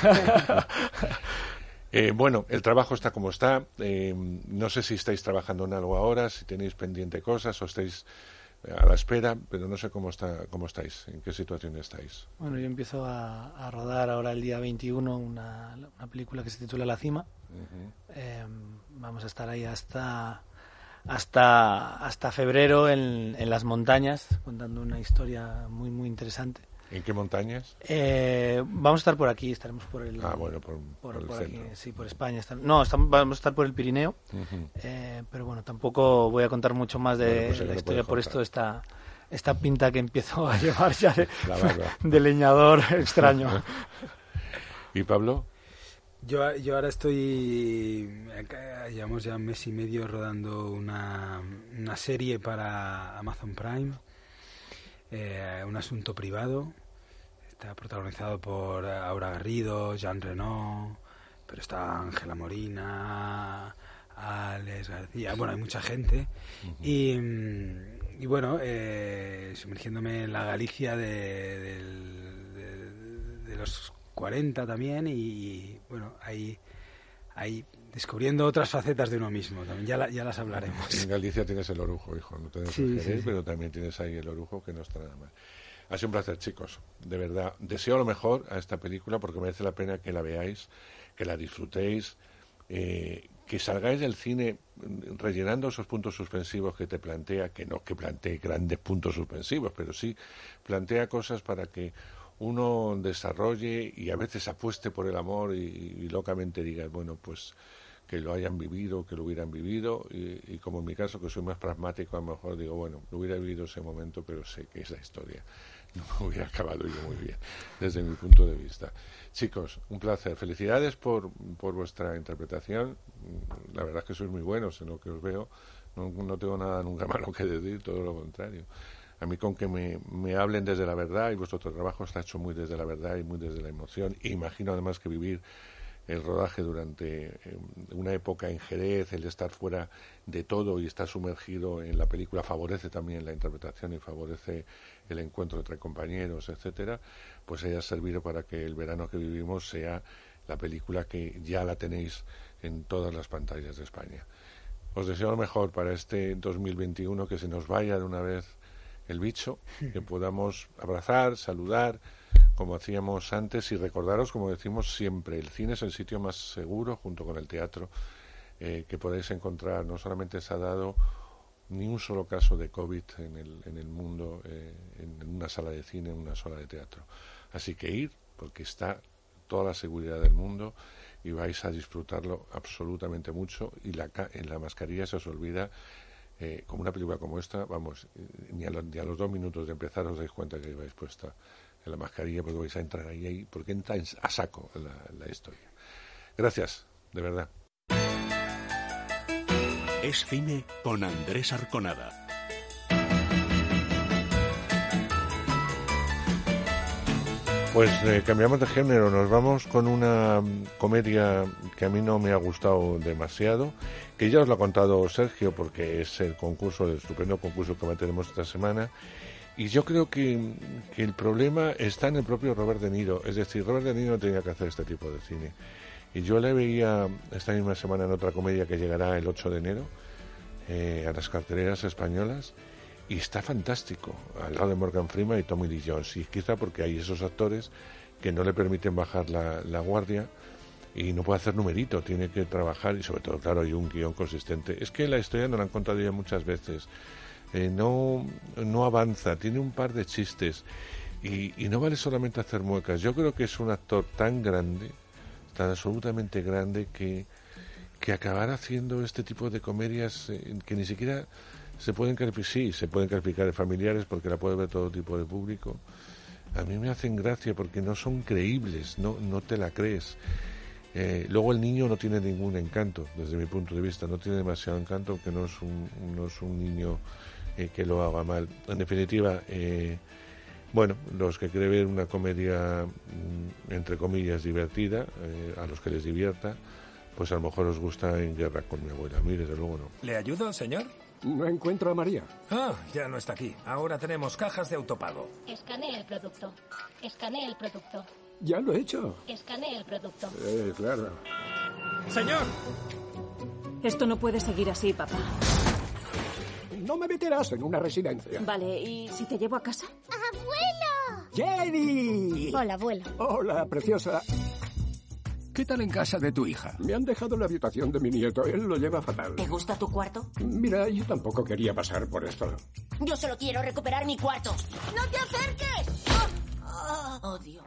Eh, bueno, el trabajo está como está. Eh, no sé si estáis trabajando en algo ahora, si tenéis pendiente cosas o estáis a la espera, pero no sé cómo está, cómo estáis, en qué situación estáis.
Bueno, yo empiezo a, a rodar ahora el día veintiuno una, una película que se titula La Cima. Uh-huh. Eh, vamos a estar ahí hasta hasta hasta febrero en, en las montañas, contando una historia muy muy interesante.
¿En qué montañas?
Eh, vamos a estar por aquí, estaremos por el...
Ah, bueno, por,
por,
por el
por
centro.
Aquí, sí, por España. Estamos, no, estamos, vamos a estar por el Pirineo, uh-huh. eh, pero bueno, tampoco voy a contar mucho más de bueno, pues la historia, por esto esta, esta pinta que empiezo a llevar ya de, de leñador extraño.
¿Y Pablo?
Yo, yo ahora estoy, llevamos ya un mes y medio rodando una, una serie para Amazon Prime. Eh, un asunto privado, está protagonizado por Aura Garrido, Jean Reno, pero está Ángela Molina, Alex García, bueno, hay mucha gente. Uh-huh. y, y bueno, eh, sumergiéndome en la Galicia de, de, de, de los cuarenta también, y, y bueno, ahí, ahí descubriendo otras facetas de uno mismo, también ya, la, ya las hablaremos.
En Galicia tienes el orujo, hijo, no te dejes sí, querer, sí, sí. Pero también tienes ahí el orujo, que no está nada mal. Ha sido un placer, chicos, de verdad. Deseo lo mejor a esta película porque merece la pena que la veáis, que la disfrutéis, eh, que salgáis del cine rellenando esos puntos suspensivos que te plantea, que no que plantee grandes puntos suspensivos, pero sí plantea cosas para que uno desarrolle y a veces apueste por el amor y, y locamente diga, bueno, pues que lo hayan vivido, que lo hubieran vivido, y, y como en mi caso, que soy más pragmático, a lo mejor digo, bueno, lo hubiera vivido ese momento, pero sé que esa historia no me hubiera acabado yo muy bien, desde mi punto de vista. Chicos, un placer. Felicidades por, por vuestra interpretación. La verdad es que sois muy buenos en lo que os veo. No, no tengo nada nunca malo que decir, todo lo contrario. A mí con que me, me hablen desde la verdad, y vuestro trabajo está hecho muy desde la verdad y muy desde la emoción. E imagino además que vivir el rodaje durante eh, una época en Jerez, el estar fuera de todo y estar sumergido en la película favorece también la interpretación y favorece el encuentro entre compañeros, etcétera, pues haya servido para que el verano que vivimos sea la película que ya la tenéis en todas las pantallas de España. Os deseo lo mejor para este dos mil veintiuno, que se nos vaya de una vez el bicho, que podamos abrazar, saludar, como hacíamos antes, y recordaros, como decimos siempre, el cine es el sitio más seguro, junto con el teatro, eh, que podéis encontrar. No solamente se ha dado ni un solo caso de COVID en el, en el mundo, eh, en una sala de cine, en una sala de teatro. Así que ir, porque está toda la seguridad del mundo y vais a disfrutarlo absolutamente mucho, y la, en la mascarilla se os olvida. Eh, como una película como esta, vamos, ni a, lo, ni a los dos minutos de empezar os dais cuenta que lleváis puesta en la mascarilla, porque vais a entrar ahí, ahí porque entra a saco la, la historia. Gracias, de verdad.
Es cine con Andrés Arconada.
Pues eh, cambiamos de género, nos vamos con una comedia que a mí no me ha gustado demasiado, que ya os lo ha contado Sergio, porque es el concurso, el estupendo concurso que mantenemos esta semana. Y yo creo que, que el problema está en el propio Robert De Niro. Es decir, Robert De Niro no tenía que hacer este tipo de cine. Y yo le veía esta misma semana en otra comedia que llegará el ocho de enero eh, a las carteleras españolas, y está fantástico, al lado de Morgan Freeman y Tommy Lee Jones. Y quizá porque hay esos actores que no le permiten bajar la, la guardia y no puede hacer numerito, tiene que trabajar, y sobre todo, claro, hay un guión consistente. Es que la historia nos la han contado ya muchas veces. Eh, no, no avanza, tiene un par de chistes y, y no vale solamente hacer muecas. Yo creo que es un actor tan grande, tan absolutamente grande, que, que acabar haciendo este tipo de comedias eh, que ni siquiera se pueden calificar, sí, se pueden calificar de familiares porque la puede ver todo tipo de público. A mí me hacen gracia porque no son creíbles, no, no te la crees. Eh, luego el niño no tiene ningún encanto, desde mi punto de vista, no tiene demasiado encanto, porque no es un, no es un niño eh, que lo haga mal. En definitiva, eh, bueno, los que quieren ver una comedia, mm, entre comillas, divertida, eh, a los que les divierta, pues a lo mejor os gusta En guerra con mi abuela. A mí, desde luego, no.
¿Le ayudo, señor?
No encuentro a María.
Ah, ya no está aquí. Ahora tenemos cajas de autopago.
Escanee el producto. Escanee el producto.
Ya lo he hecho.
Escanee el producto.
Eh, claro.
¡Señor!
Esto no puede seguir así, papá.
No me meterás en una residencia.
Vale, ¿y si te llevo a casa?
¡Abuelo!
¡Jenny!
Hola, abuelo.
Hola, preciosa.
¿Qué tal en casa de tu hija?
Me han dejado la habitación de mi nieto. Él lo lleva fatal.
¿Te gusta tu cuarto?
Mira, yo tampoco quería pasar por esto.
Yo solo quiero recuperar mi cuarto. ¡No te acerques! ¡Oh! ¡Oh, Dios!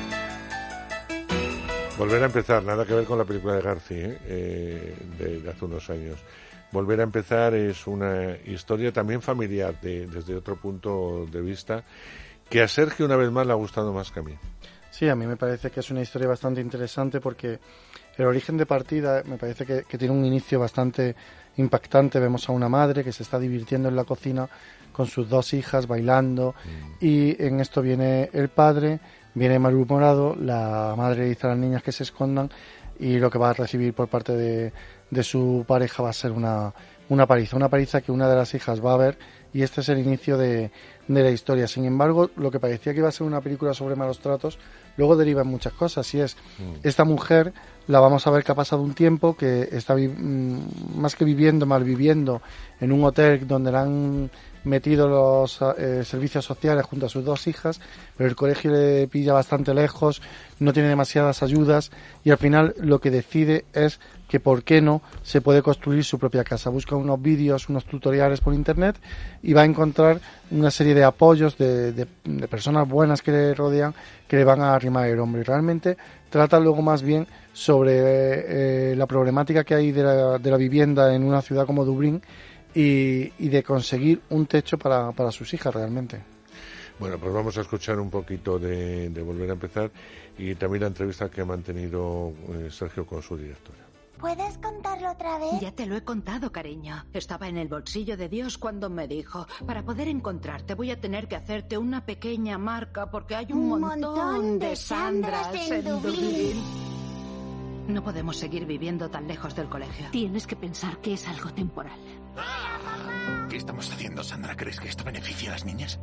Volver a empezar, nada que ver con la película de García, ¿eh? Eh, de, de hace unos años. Volver a empezar es una historia también familiar, de, desde otro punto de vista, que a Sergio una vez más le ha gustado más que a mí.
Sí, a mí me parece que es una historia bastante interesante porque el origen de partida me parece que, que tiene un inicio bastante impactante. Vemos a una madre que se está divirtiendo en la cocina con sus dos hijas bailando mm. y en esto viene el padre, viene malhumorado, la madre dice a las niñas que se escondan y lo que va a recibir por parte de, de su pareja va a ser una, una paliza, una paliza que una de las hijas va a ver, y este es el inicio de, de la historia. Sin embargo, lo que parecía que iba a ser una película sobre malos tratos, luego deriva en muchas cosas. Y es, esta mujer la vamos a ver que ha pasado un tiempo, que está vi- más que viviendo, mal viviendo en un hotel donde la han metido los eh, servicios sociales junto a sus dos hijas, pero el colegio le pilla bastante lejos, no tiene demasiadas ayudas y al final lo que decide es que por qué no se puede construir su propia casa. Busca unos vídeos, unos tutoriales por internet y va a encontrar una serie de apoyos de, de, de personas buenas que le rodean, que le van a arrimar el hombro. Y realmente trata luego más bien sobre eh, la problemática que hay de la, de la vivienda en una ciudad como Dublín y, y de conseguir un techo para, para sus hijas realmente.
Bueno, pues vamos a escuchar un poquito de, de Volver a empezar y también la entrevista que ha mantenido eh, Sergio con su directora.
¿Puedes contarlo otra vez?
Ya te lo he contado, cariño. Estaba en el bolsillo de Dios cuando me dijo, para poder encontrarte voy a tener que hacerte una pequeña marca porque hay un,
Un
montón,
montón
de
de
Sandras,
Sandras en
en
Dublín.
Dublín. No podemos seguir viviendo tan lejos del colegio.
Tienes que pensar que es algo temporal.
¿Qué estamos haciendo, Sandra? ¿Crees que esto beneficia a las niñas?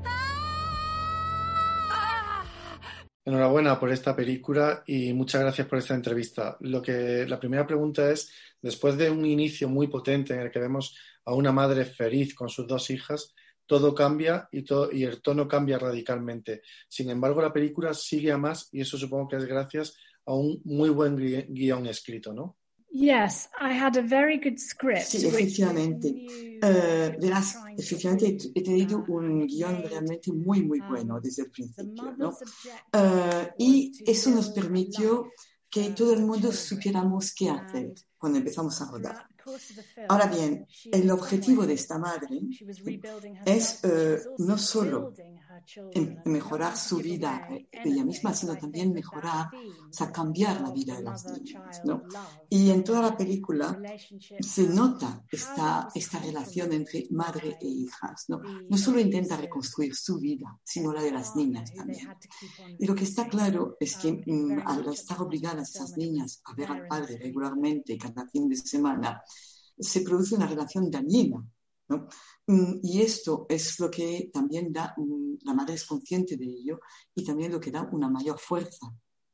Enhorabuena por esta película y muchas gracias por esta entrevista. Lo que, la primera pregunta es, después de un inicio muy potente en el que vemos a una madre feliz con sus dos hijas, todo cambia y, todo, y el tono cambia radicalmente. Sin embargo, la película sigue a más y eso supongo que es gracias a un muy buen gui- guión escrito, ¿no?
Yes, I had a very good script.
Sí, efectivamente. Uh, verás, efectivamente he tenido un guión realmente muy, muy bueno desde el principio, ¿no? Uh, y eso nos permitió que todo el mundo supiéramos qué hacer cuando empezamos a rodar. Ahora bien, el objetivo de esta madre es uh, no solo en mejorar su vida ella misma, sino también mejorar, o sea, cambiar la vida de las niñas, ¿no? Y en toda la película se nota esta, esta relación entre madre e hijas, ¿no? No solo intenta reconstruir su vida, sino la de las niñas también. Y lo que está claro es que mm, al estar obligadas esas niñas a ver al padre regularmente cada fin de semana, se produce una relación dañina, ¿no? Y esto es lo que también da, la madre es consciente de ello y también lo que da una mayor fuerza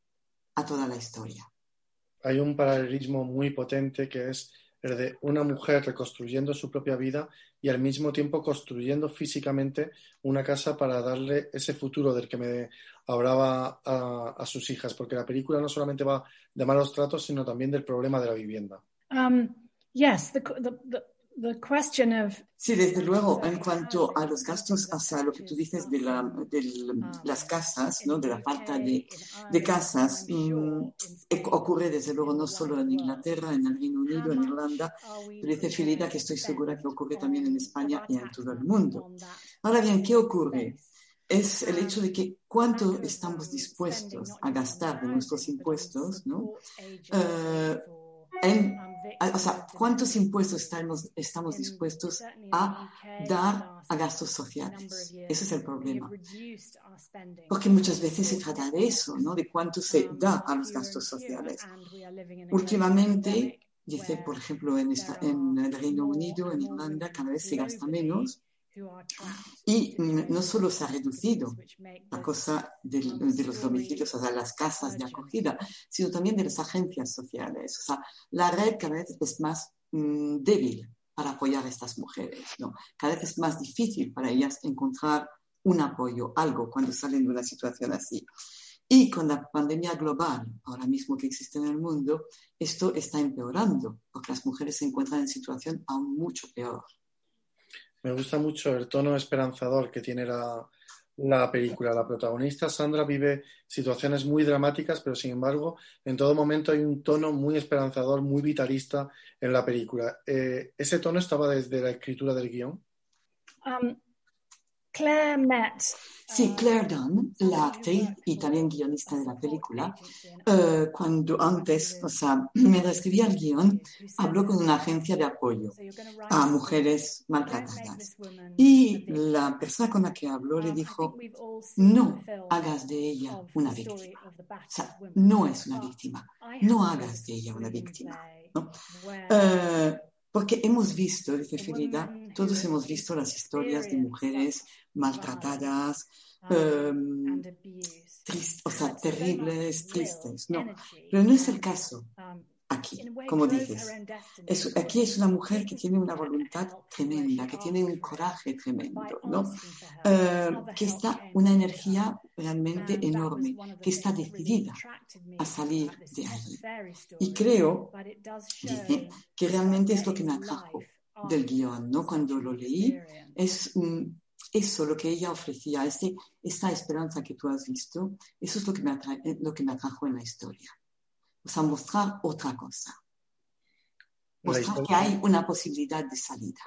a toda la historia.
Hay un paralelismo muy potente que es el de una mujer reconstruyendo su propia vida y al mismo tiempo construyendo físicamente una casa para darle ese futuro del que me hablaba a, a sus hijas, porque la película no solamente va de malos tratos, sino también del problema de la vivienda.
Um, yes, the, the, the... The question of...
Sí, desde luego, en cuanto a los gastos, o sea, lo que tú dices de, la, de las casas, ¿no? De la falta de, de casas, mmm, ocurre desde luego no solo en Inglaterra, en el Reino Unido, en Irlanda, pero dice Filida que estoy segura que ocurre también en España y en todo el mundo. Ahora bien, ¿qué ocurre? Es el hecho de que cuánto estamos dispuestos a gastar de nuestros impuestos, ¿no? Uh, En, o sea, ¿cuántos impuestos estamos, estamos dispuestos a dar a gastos sociales? Ese es el problema. Porque muchas veces se trata de eso, ¿no? De cuánto se da a los gastos sociales. Últimamente, dice, por ejemplo, en, esta, en el Reino Unido, en Irlanda, cada vez se gasta menos. Y no solo se ha reducido la cosa de, de los domicilios, o sea, las casas de acogida, sino también de las agencias sociales. O sea, la red cada vez es más mmm, débil para apoyar a estas mujeres, ¿no? Cada vez es más difícil para ellas encontrar un apoyo, algo, cuando salen de una situación así. Y con la pandemia global, ahora mismo que existe en el mundo, esto está empeorando, porque las mujeres se encuentran en situación aún mucho peor.
Me gusta mucho el tono esperanzador que tiene la, la película. La protagonista, Sandra, vive situaciones muy dramáticas, pero sin embargo, en todo momento hay un tono muy esperanzador, muy vitalista en la película. Eh, ¿Ese tono estaba desde la escritura del guión?
Um, Claire met...
Sí, Claire Dunn, la actriz y también guionista de la película, uh, cuando antes, o sea, mientras escribía el guión, habló con una agencia de apoyo a mujeres maltratadas. Y la persona con la que habló le dijo, no hagas de ella una víctima. O sea, no es una víctima. No hagas de ella una víctima, ¿no? Uh, Porque hemos visto, dice Filida, todos hemos visto las historias de mujeres maltratadas, eh, trist, o sea, terribles, tristes. No, pero no es el caso aquí, como dices. Es, aquí es una mujer que tiene una voluntad tremenda, que tiene un coraje tremendo, ¿no? Eh, que está una energía realmente enorme, que está decidida a salir de ahí. Y creo, dice, que realmente es lo que me atrajo del guión, ¿no? Cuando lo leí, es um, eso lo que ella ofrecía, este, esta esperanza que tú has visto, eso es lo que me atra- lo que me atrajo en la historia. O sea, mostrar otra cosa. Mostrar que hay una posibilidad de salida.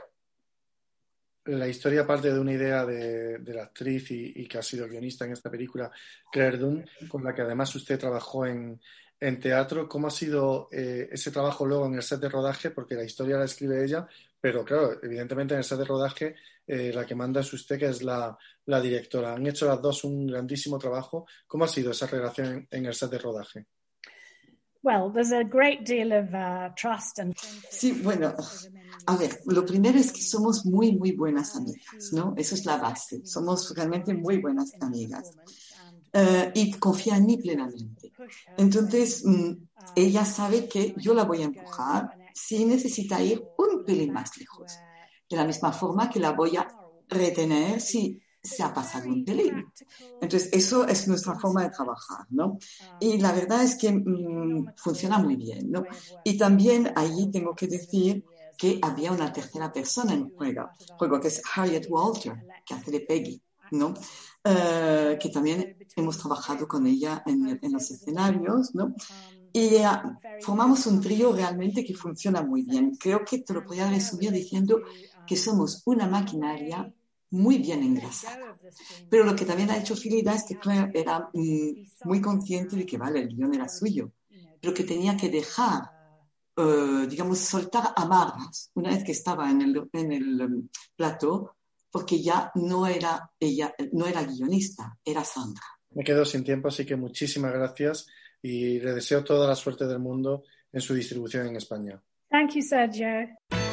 La historia parte de una idea de, de la actriz y, y que ha sido guionista en esta película, Claire Dunn, con la que además usted trabajó en, en teatro. ¿Cómo ha sido eh, ese trabajo luego en el set de rodaje? Porque la historia la escribe ella, pero claro, evidentemente en el set de rodaje eh, la que manda es usted, que es la, la directora. Han hecho las dos un grandísimo trabajo. ¿Cómo ha sido esa relación en, en el set de rodaje?
Well, there's a great deal of uh, trust and
Sí, bueno, a ver, lo primero es que somos muy, muy buenas amigas, ¿no? Eso es la base. Somos realmente muy buenas amigas. Uh, y confía en mí plenamente. Entonces, mm, ella sabe que yo la voy a empujar si necesita ir un pelín más lejos. De la misma forma que la voy a retener si se ha pasado un pelín. Entonces, eso es nuestra forma de trabajar, ¿no? Y la verdad es que mmm, funciona muy bien, ¿no? Y también allí tengo que decir que había una tercera persona en juego, juego que es Harriet Walter, que hace de Peggy, ¿no? Uh, que también hemos trabajado con ella en, en los escenarios, ¿no? Y uh, formamos un trío realmente que funciona muy bien. Creo que te lo podría resumir diciendo que somos una maquinaria muy bien engrasada. Pero lo que también ha hecho Philida es que Claire era mm, muy consciente de que, vale, el guión era suyo, pero que tenía que dejar, uh, digamos, soltar amarras una vez que estaba en el, en el um, plató, porque ya no era ella, no era guionista, era Sandra.
Me quedo sin tiempo, así que muchísimas gracias y le deseo toda la suerte del mundo en su distribución en España.
Thank you, Sergio.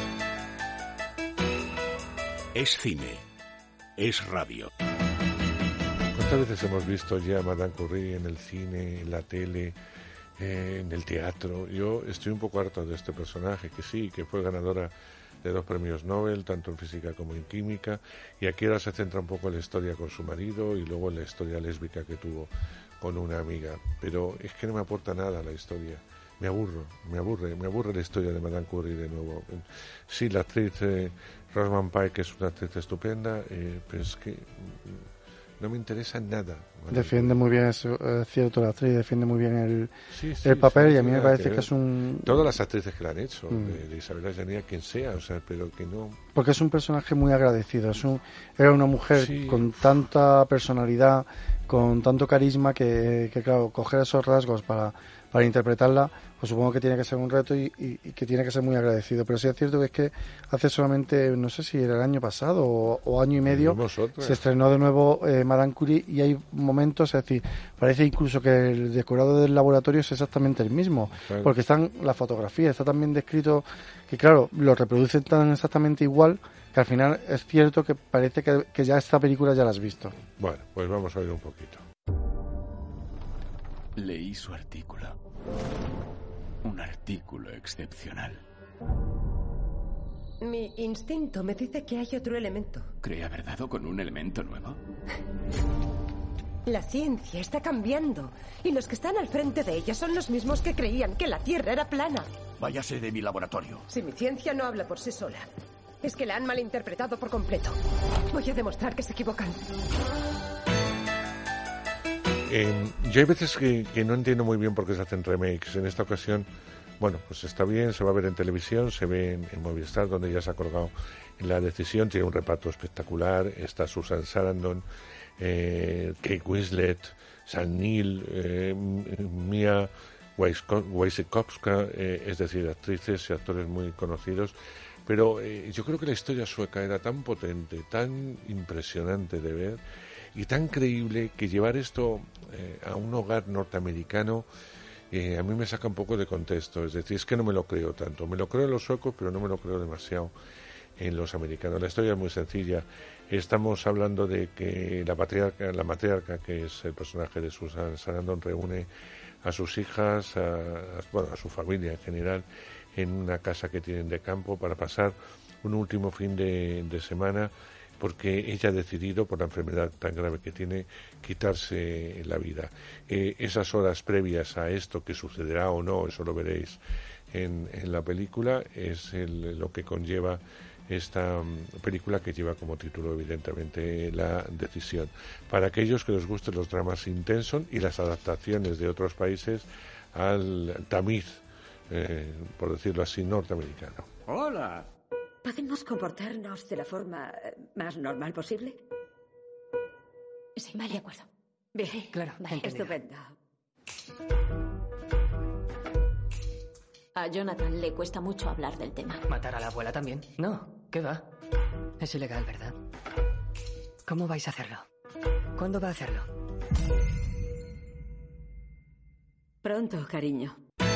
Es cine. Es radio.
¿Cuántas veces hemos visto ya a Madame Curie en el cine, en la tele, eh, en el teatro? Yo estoy un poco harto de este personaje, que sí, que fue ganadora de dos premios Nobel, tanto en física como en química, y aquí ahora se centra un poco en la historia con su marido y luego en la historia lésbica que tuvo con una amiga. Pero es que no me aporta nada la historia. Me aburro, me aburre, me aburre la historia de Madame Curie de nuevo. Sí, la actriz eh, Rosamund Pike es una actriz estupenda, eh, pero es que no me interesa nada.
Defiende muy bien, es cierto, la actriz defiende muy bien el,
sí, sí,
el papel
sí,
y a mí me parece
que,
que es un...
Todas las actrices que la han hecho,
mm.
de, de Isabel Allende, quien sea, o sea, pero que no...
Porque es un personaje muy agradecido, es un, era una mujer
sí.
con tanta personalidad, con tanto carisma que, que claro, coger esos rasgos para... para interpretarla, pues supongo que tiene que ser un reto y, y, y que tiene que ser muy agradecido. Pero sí es cierto que es que hace solamente, no sé si era el año pasado o, o año y medio, se estrenó de nuevo eh, Madame Curie y hay momentos, es decir, parece incluso que el decorado del laboratorio es exactamente el mismo, claro. Porque están la fotografía, está tan bien descrito que claro, lo reproducen tan exactamente igual que al final es cierto que parece que, que ya esta película ya la has visto.
Bueno, pues vamos a ver un poquito.
Leí su artículo. Un artículo excepcional.
Mi instinto me dice que hay otro elemento.
¿Cree haber dado con un elemento nuevo?
La ciencia está cambiando y los que están al frente de ella son los mismos que creían que la Tierra era plana.
Váyase de mi laboratorio.
Si mi ciencia no habla por sí sola, es que la han malinterpretado por completo. Voy a demostrar que se equivocan.
Eh, yo hay veces que, que no entiendo muy bien por qué se hacen remakes. En esta ocasión, bueno, pues está bien, se va a ver en televisión, se ve en, en Movistar, donde ya se ha colgado la decisión, tiene un reparto espectacular, está Susan Sarandon, eh, Kate Winslet, Sam Neill, eh, Mia Wasikowska, eh, es decir, actrices y actores muy conocidos. Pero eh, yo creo que la historia sueca era tan potente, tan impresionante de ver, y tan creíble que llevar esto eh, a un hogar norteamericano eh, a mí me saca un poco de contexto. Es decir, es que no me lo creo tanto. Me lo creo en los suecos, pero no me lo creo demasiado. en los americanos. La historia es muy sencilla. Estamos hablando de que la patriarca, la matriarca, que es el personaje de Susan Sarandon, reúne a sus hijas, a, a, bueno, a su familia en general, en una casa que tienen de campo para pasar un último fin de, de semana, porque ella ha decidido, por la enfermedad tan grave que tiene, quitarse la vida. Eh, esas horas previas a esto, que sucederá o no, eso lo veréis en, en la película, es el, lo que conlleva esta um, película, que lleva como título evidentemente La decisión. Para aquellos que les gusten los dramas intensos y las adaptaciones de otros países al tamiz, eh, por decirlo así, norteamericano.
Hola.
¿Podemos comportarnos de la forma más normal posible?
Sí, vale, de acuerdo.
Bien,
sí, claro,
vale, estupendo.
A Jonathan le cuesta mucho hablar del tema.
¿Matar a la abuela también? No, ¿qué va? Es ilegal, ¿verdad? ¿Cómo vais a hacerlo? ¿Cuándo va a hacerlo?
Pronto, cariño.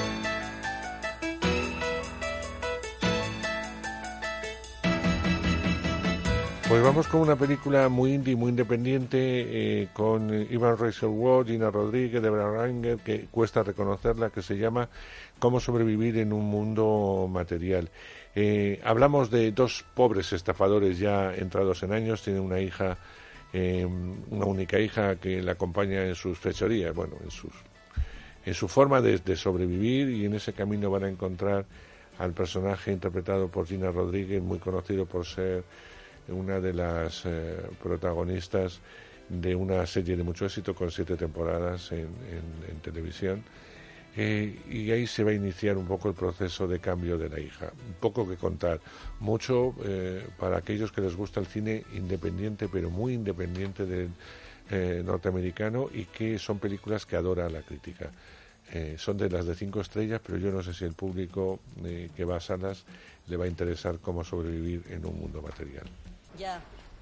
Pues vamos con una película muy indie, muy independiente, eh, con Ivan Rachel Wood, Gina Rodríguez, Deborah Ranger, que cuesta reconocerla, que se llama Cómo sobrevivir en un mundo material. Eh, hablamos de dos pobres estafadores ya entrados en años, tienen una hija, eh, una única hija que la acompaña en sus fechorías, bueno, en sus, en su forma de, de sobrevivir, y en ese camino van a encontrar al personaje interpretado por Gina Rodríguez, muy conocido por ser una de las eh, protagonistas de una serie de mucho éxito con siete temporadas en, en, en televisión, eh, y ahí se va a iniciar un poco el proceso de cambio de la hija. Un poco que contar, mucho eh, para aquellos que les gusta el cine independiente, pero muy independiente del eh, norteamericano, y que son películas que adora la crítica. Eh, son de las de cinco estrellas, pero yo no sé si el público eh, que va a salas le va a interesar cómo sobrevivir en un mundo material.
Ya.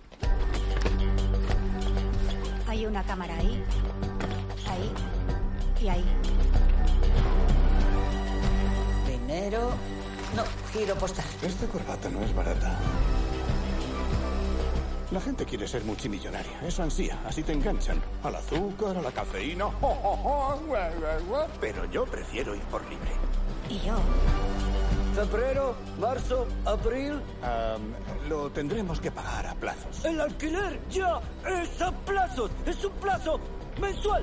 Hay una cámara ahí, ahí y ahí. Dinero. No, giro postal.
Esta corbata no es barata. La gente quiere ser multimillonaria. Eso ansía. Así te enganchan. Al azúcar, a la cafeína. Pero yo prefiero ir por libre.
¿Y yo?
Febrero, marzo, abril.
Um, lo tendremos que pagar a plazos.
El alquiler ya es a plazos. Es un plazo mensual.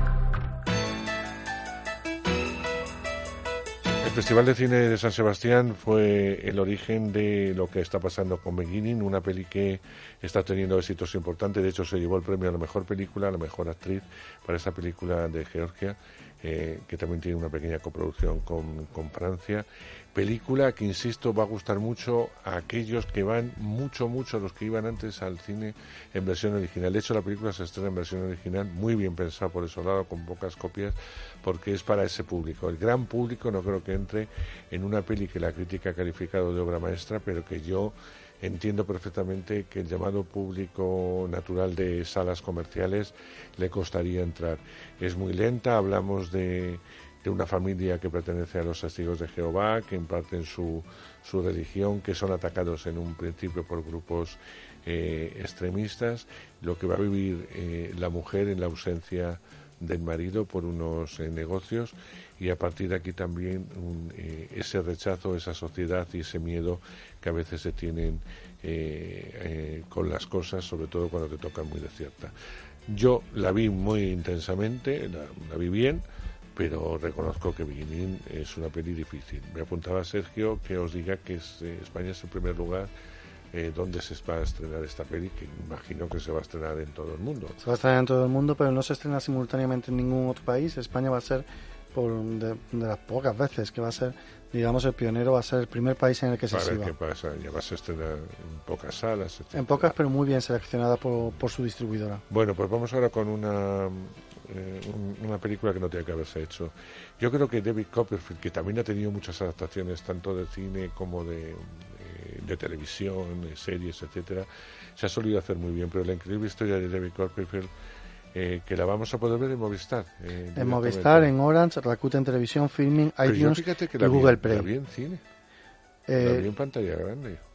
El Festival de Cine de San Sebastián fue el origen de lo que está pasando con Beginning, una peli que está teniendo éxitos importantes. De hecho, se llevó el premio a la mejor película, a la mejor actriz para esta película de Georgia, eh, que también tiene una pequeña coproducción con, con Francia. Película que, insisto, va a gustar mucho a aquellos que van mucho, mucho, a los que iban antes al cine en versión original. De hecho, la película se estrena en versión original, muy bien pensada por ese lado, con pocas copias, porque es para ese público. El gran público no creo que entre en una peli que la crítica ha calificado de obra maestra, pero que yo entiendo perfectamente que el llamado público natural de salas comerciales le costaría entrar. Es muy lenta, hablamos de... de una familia que pertenece a los Testigos de Jehová, que imparten su, su religión, que son atacados en un principio por grupos eh, extremistas, lo que va a vivir eh, la mujer en la ausencia del marido por unos eh, negocios, y a partir de aquí también un, eh, ese rechazo, esa sociedad y ese miedo que a veces se tienen eh, eh, con las cosas, sobre todo cuando te tocan muy de cierta. Yo la vi muy intensamente, la, la vi bien, pero reconozco que Beginning es una peli difícil. Me apuntaba Sergio que os diga que es, eh, España es el primer lugar eh, donde se va a estrenar esta peli, que imagino que se va a estrenar en todo el mundo.
Se va a estrenar en todo el mundo, pero no se estrena simultáneamente en ningún otro país. España va a ser, por de, de las pocas veces que va a ser, digamos, el pionero, va a ser el primer país en el que se
exhiba.
A ver
qué pasa, ya vas a estrenar en pocas salas, etcétera.
En pocas, pero muy bien seleccionada por, por su distribuidora.
Bueno, pues vamos ahora con una... Eh, un, una película que no tiene que haberse hecho. Yo creo que David Copperfield, que también ha tenido muchas adaptaciones tanto de cine como de, de, de televisión, de series, etcétera, se ha solido hacer muy bien, pero la increíble historia de David Copperfield, eh, que la vamos a poder ver en Movistar. Eh,
en Movistar, en Orange, Rakuten Televisión, Filming, iTunes y Google Play.
La vi en cine,
eh,
la vi en pantalla grande.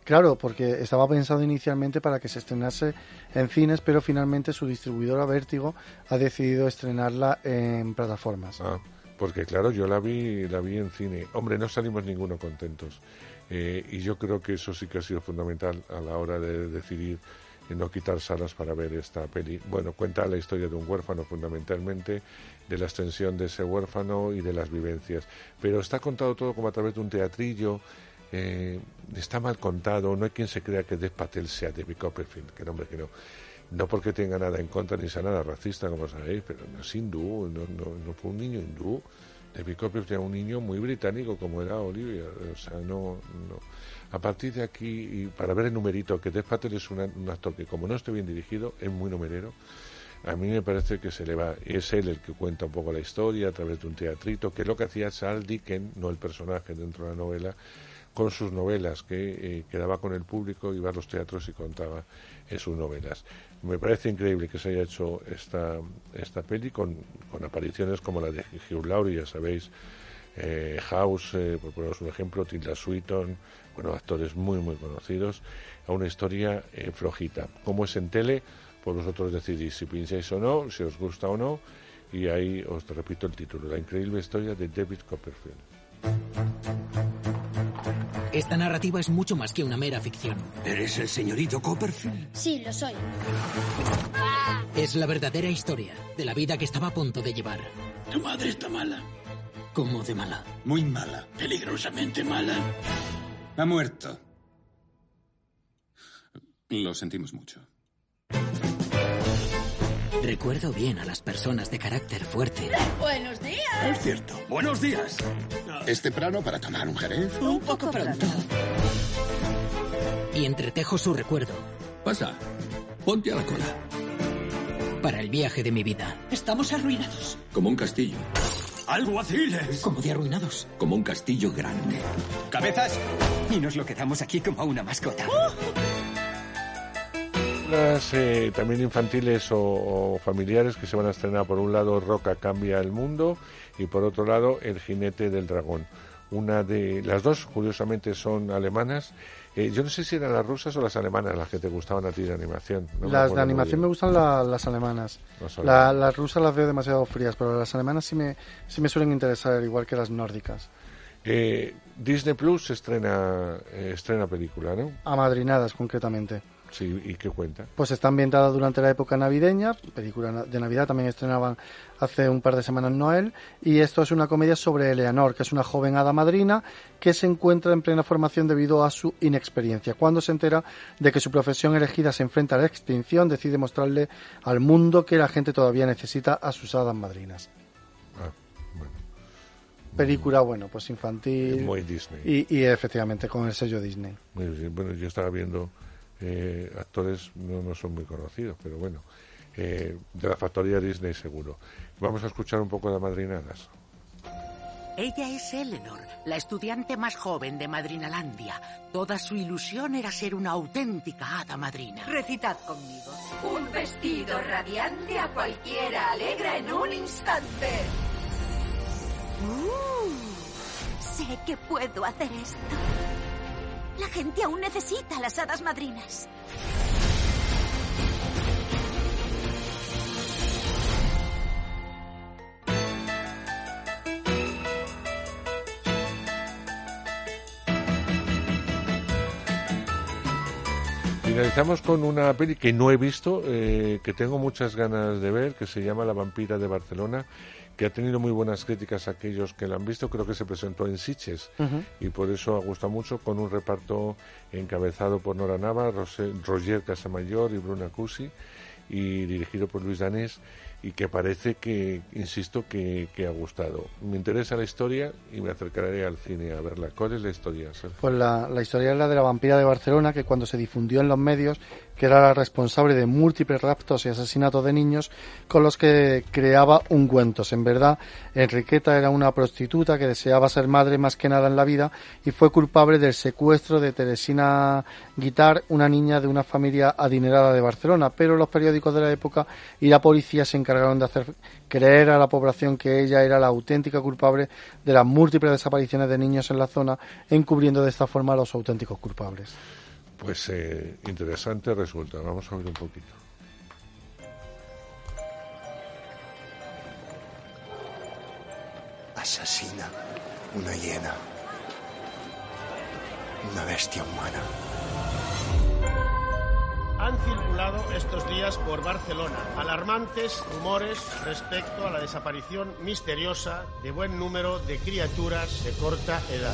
Claro, porque estaba pensado inicialmente para que se estrenase en cines, pero finalmente su distribuidora Vértigo ha decidido estrenarla en plataformas.
Ah, porque claro, yo la vi, la vi en cine. Hombre, no salimos ninguno contentos. Eh, y yo creo que eso sí que ha sido fundamental a la hora de decidir no quitar salas para ver esta peli. Bueno, cuenta la historia de un huérfano fundamentalmente, de la extensión de ese huérfano y de las vivencias. Pero está contado todo como a través de un teatrillo, eh, está mal contado, no hay quien se crea que Dev Patel sea David Copperfield, que nombre que no. No porque tenga nada en contra ni sea nada racista, como sabéis, pero no es hindú, no, no, no fue un niño hindú. David Copperfield era un niño muy británico como era Olivia, o sea, no, no. A partir de aquí, y para ver el numerito, que Dev Patel es una, un actor que como no esté bien dirigido, es muy numerero, a mí me parece que se le va, es él el que cuenta un poco la historia a través de un teatrito, que es lo que hacía Charles Dickens, no el personaje dentro de la novela, con sus novelas, que eh, quedaba con el público, iba a los teatros y contaba en sus novelas. Me parece increíble que se haya hecho esta, esta peli con, con apariciones como la de Hugh Laurie, ya sabéis, eh, House, eh, por poneros un ejemplo, Tilda Swinton, bueno, actores muy muy conocidos, a una historia eh, flojita. Como es en tele, pues vosotros decidís si pincháis o no, si os gusta o no, y ahí os repito el título, La increíble historia de David Copperfield.
Esta narrativa es mucho más que una mera ficción.
¿Eres el señorito Copperfield?
Sí, lo soy.
Es la verdadera historia de la vida que estaba a punto de llevar.
Tu madre está mala.
¿Cómo de mala?
Muy mala. Peligrosamente mala. Ha muerto.
Lo sentimos mucho.
Recuerdo bien a las personas de carácter fuerte.
¡Buenos días!
Es cierto. ¡Buenos días!
¿Es temprano para tomar un jerez?
Un poco pronto.
Y entretejo su recuerdo.
Pasa. Ponte a la cola.
Para el viaje de mi vida.
Estamos arruinados.
Como un castillo. ¡Alguaciles!
¿Cómo de arruinados?
Como un castillo grande.
¡Cabezas! Y nos lo quedamos aquí como una mascota.
Las, eh, también infantiles o, o familiares que se van a estrenar. Por un lado, Roca cambia el mundo, y por otro lado, El jinete del dragón. Una de las dos, curiosamente, son alemanas. Eh, yo no sé si eran las rusas o las alemanas las que te gustaban a ti de animación. No
las de animación me gustan la, las alemanas. Las, la, las rusas las veo demasiado frías, pero las alemanas sí me, sí me suelen interesar, igual que las nórdicas.
Eh, Disney Plus estrena, eh, estrena película, ¿no?
Amadrinadas, concretamente.
Sí, ¿y qué cuenta?
Pues está ambientada durante la época navideña, película de Navidad, también estrenaban hace un par de semanas Noel, y esto es una comedia sobre Eleanor, que es una joven hada madrina que se encuentra en plena formación debido a su inexperiencia. Cuando se entera de que su profesión elegida se enfrenta a la extinción, decide mostrarle al mundo que la gente todavía necesita a sus hadas madrinas.
Ah, bueno.
Película, bueno, pues infantil.
Muy Disney.
Y, y efectivamente con el sello Disney.
Muy bien. Bueno, yo estaba viendo... Eh, actores no, no son muy conocidos, pero bueno, eh, de la factoría Disney seguro. Vamos a escuchar un poco de Amadrinadas.
Ella es Eleanor, la estudiante más joven de Madrinalandia. Toda su ilusión era ser una auténtica hada madrina.
Recitad conmigo. Un vestido radiante a cualquiera alegra en un instante.
Uh, sé que puedo hacer esto. La gente aún necesita a las hadas madrinas.
Finalizamos con una peli que no he visto, eh, que tengo muchas ganas de ver, que se llama La vampira de Barcelona, que ha tenido muy buenas críticas a aquellos que la han visto. Creo que se presentó en Sitges, uh-huh. y por eso ha gustado mucho, con un reparto encabezado por Nora Nava, Rosé, Roger Casamayor y Bruna Cusi, y dirigido por Luis Danés, y que parece que, insisto, que, que ha gustado. Me interesa la historia y me acercaré al cine a verla. ¿Cuál es la historia, Sergio?
Pues la, la historia es la de la vampira de Barcelona, que cuando se difundió en los medios, que era la responsable de múltiples raptos y asesinatos de niños, con los que creaba ungüentos. En verdad, Enriqueta era una prostituta que deseaba ser madre más que nada en la vida, y fue culpable del secuestro de Teresina Guitar, una niña de una familia adinerada de Barcelona. Pero los periódicos de la época y la policía se encargaron de hacer creer a la población que ella era la auténtica culpable de las múltiples desapariciones de niños en la zona, encubriendo de esta forma a los auténticos culpables.
Pues eh, interesante resulta. Vamos a ver un poquito.
Asesina una hiena. Una bestia humana.
Han circulado estos días por Barcelona alarmantes rumores respecto a la desaparición misteriosa de buen número de criaturas de corta edad.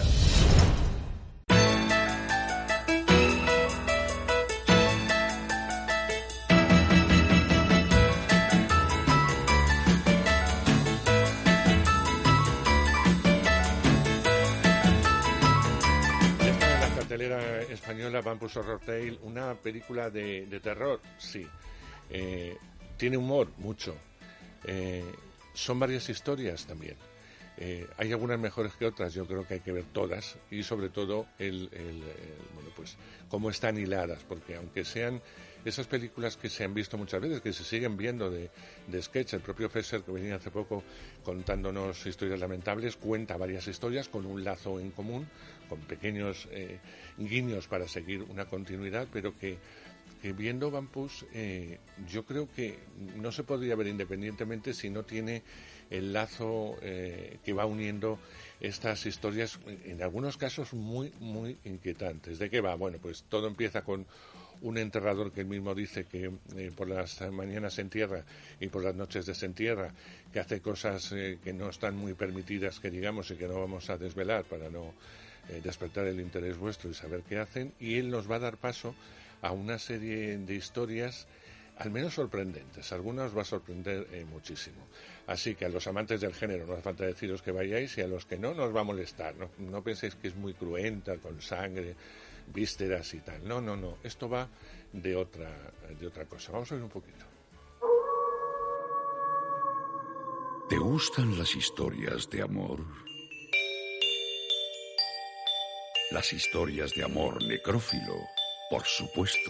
Española, Vampus Horror Tale, una película de, de terror, sí. Eh, tiene humor, mucho. Eh, son varias historias también. Eh, hay algunas mejores que otras, yo creo que hay que ver todas y sobre todo el, el, el, bueno, pues cómo están hiladas, porque aunque sean esas películas que se han visto muchas veces, que se siguen viendo de, de sketch, el propio Fesser, que venía hace poco contándonos historias lamentables, cuenta varias historias con un lazo en común, con pequeños eh, guiños para seguir una continuidad, pero que, que viendo Vampus eh, yo creo que no se podría ver independientemente si no tiene el lazo eh, que va uniendo estas historias, en algunos casos muy, muy inquietantes. ¿De qué va? Bueno, pues todo empieza con un enterrador que él mismo dice que eh, por las mañanas se entierra y por las noches desentierra, que hace cosas eh, que no están muy permitidas, que digamos, y que no vamos a desvelar para no eh, despertar el interés vuestro y saber qué hacen, y él nos va a dar paso a una serie de historias al menos sorprendentes. Algunas os va a sorprender eh, muchísimo. Así que a los amantes del género no hace falta deciros que vayáis, y a los que no, nos va a molestar. No, no penséis que es muy cruenta, con sangre, vísceras y tal. No, no, no. Esto va de otra, de otra cosa. Vamos a ver un poquito.
¿Te gustan las historias de amor? Las historias de amor necrófilo, por supuesto.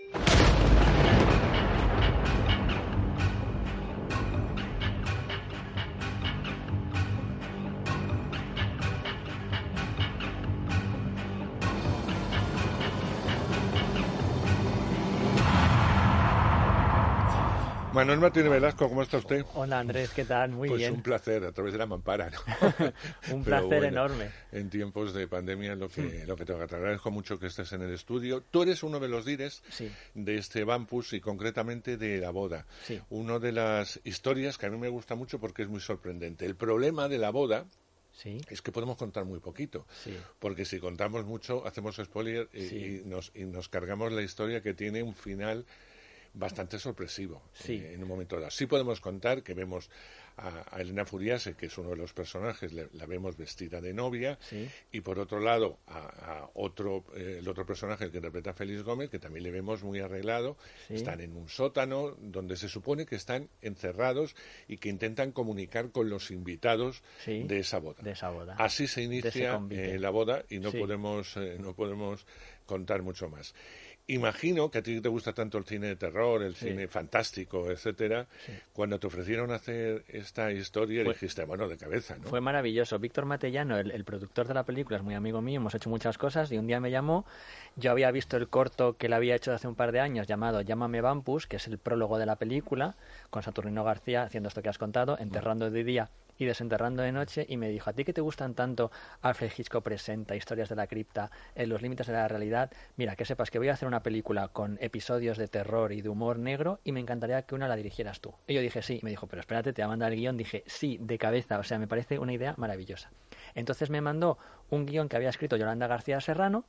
Manuel Martínez Velasco, ¿cómo está usted?
Hola Andrés, ¿qué tal? Muy
pues
bien.
Pues un placer, a través de la mampara, ¿no?
Un placer bueno, enorme.
En tiempos de pandemia lo que, mm. lo que tengo que te agradezco mucho que estés en el estudio. Tú eres uno de los dires
sí.
de este Vampus y concretamente de La Boda.
Sí.
Una de las historias que a mí me gusta mucho porque es muy sorprendente. El problema de La Boda
sí.
es que podemos contar muy poquito,
sí.
porque si contamos mucho hacemos spoiler y,
sí.
y, nos, y nos cargamos la historia que tiene un final bastante sorpresivo
sí.
eh, en un momento dado. Sí podemos contar que vemos a, a Elena Furiase, que es uno de los personajes, le, la vemos vestida de novia,
sí.
y por otro lado a, a otro eh, el otro personaje que interpreta a Félix Gómez, que también le vemos muy arreglado. Sí. Están en un sótano donde se supone que están encerrados y que intentan comunicar con los invitados
sí.
de esa boda.
De esa boda.
Así se inicia eh, la boda y no
sí.
podemos eh, no podemos contar mucho más. Imagino que a ti te gusta tanto el cine de terror, el
sí.
cine fantástico, etcétera. Sí. Cuando te ofrecieron hacer esta historia, fue, dijiste, bueno, de cabeza, ¿no?
Fue maravilloso. Víctor Matellano, el, el productor de la película, es muy amigo mío, hemos hecho muchas cosas, y un día me llamó. Yo había visto el corto que él había hecho hace un par de años, llamado Llámame Vampus, que es el prólogo de la película, con Saturnino García haciendo esto que has contado, enterrando de día y desenterrando de noche, y me dijo, a ti que te gustan tanto Alfred Hitchcock Presenta, Historias de la Cripta, en Los límites de la realidad, mira, que sepas que voy a hacer una película con episodios de terror y de humor negro y me encantaría que una la dirigieras tú. Y yo dije sí, y me dijo, pero espérate, te va a mandar el guión. Dije sí, de cabeza, o sea, me parece una idea maravillosa. Entonces me mandó un guión que había escrito Yolanda García Serrano,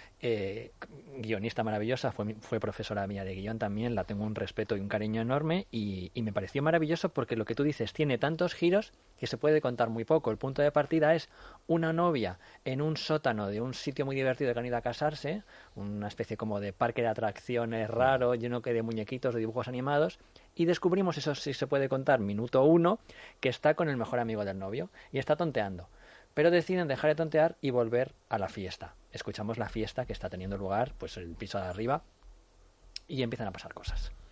Eh, guionista maravillosa, fue, fue profesora mía de guión también, la tengo un respeto y un cariño enorme, y, y me pareció maravilloso porque lo que tú dices tiene tantos giros que se puede contar muy poco. El punto de partida es una novia en un sótano de un sitio muy divertido que han ido a casarse, una especie como de parque de atracciones raro, lleno que de muñequitos, de dibujos animados, y descubrimos, eso sí se puede contar, minuto uno, que está con el mejor amigo del novio y está tonteando. Pero deciden dejar de tontear y volver a la fiesta. Escuchamos la fiesta que está teniendo lugar, pues en el piso de arriba, y empiezan a pasar cosas.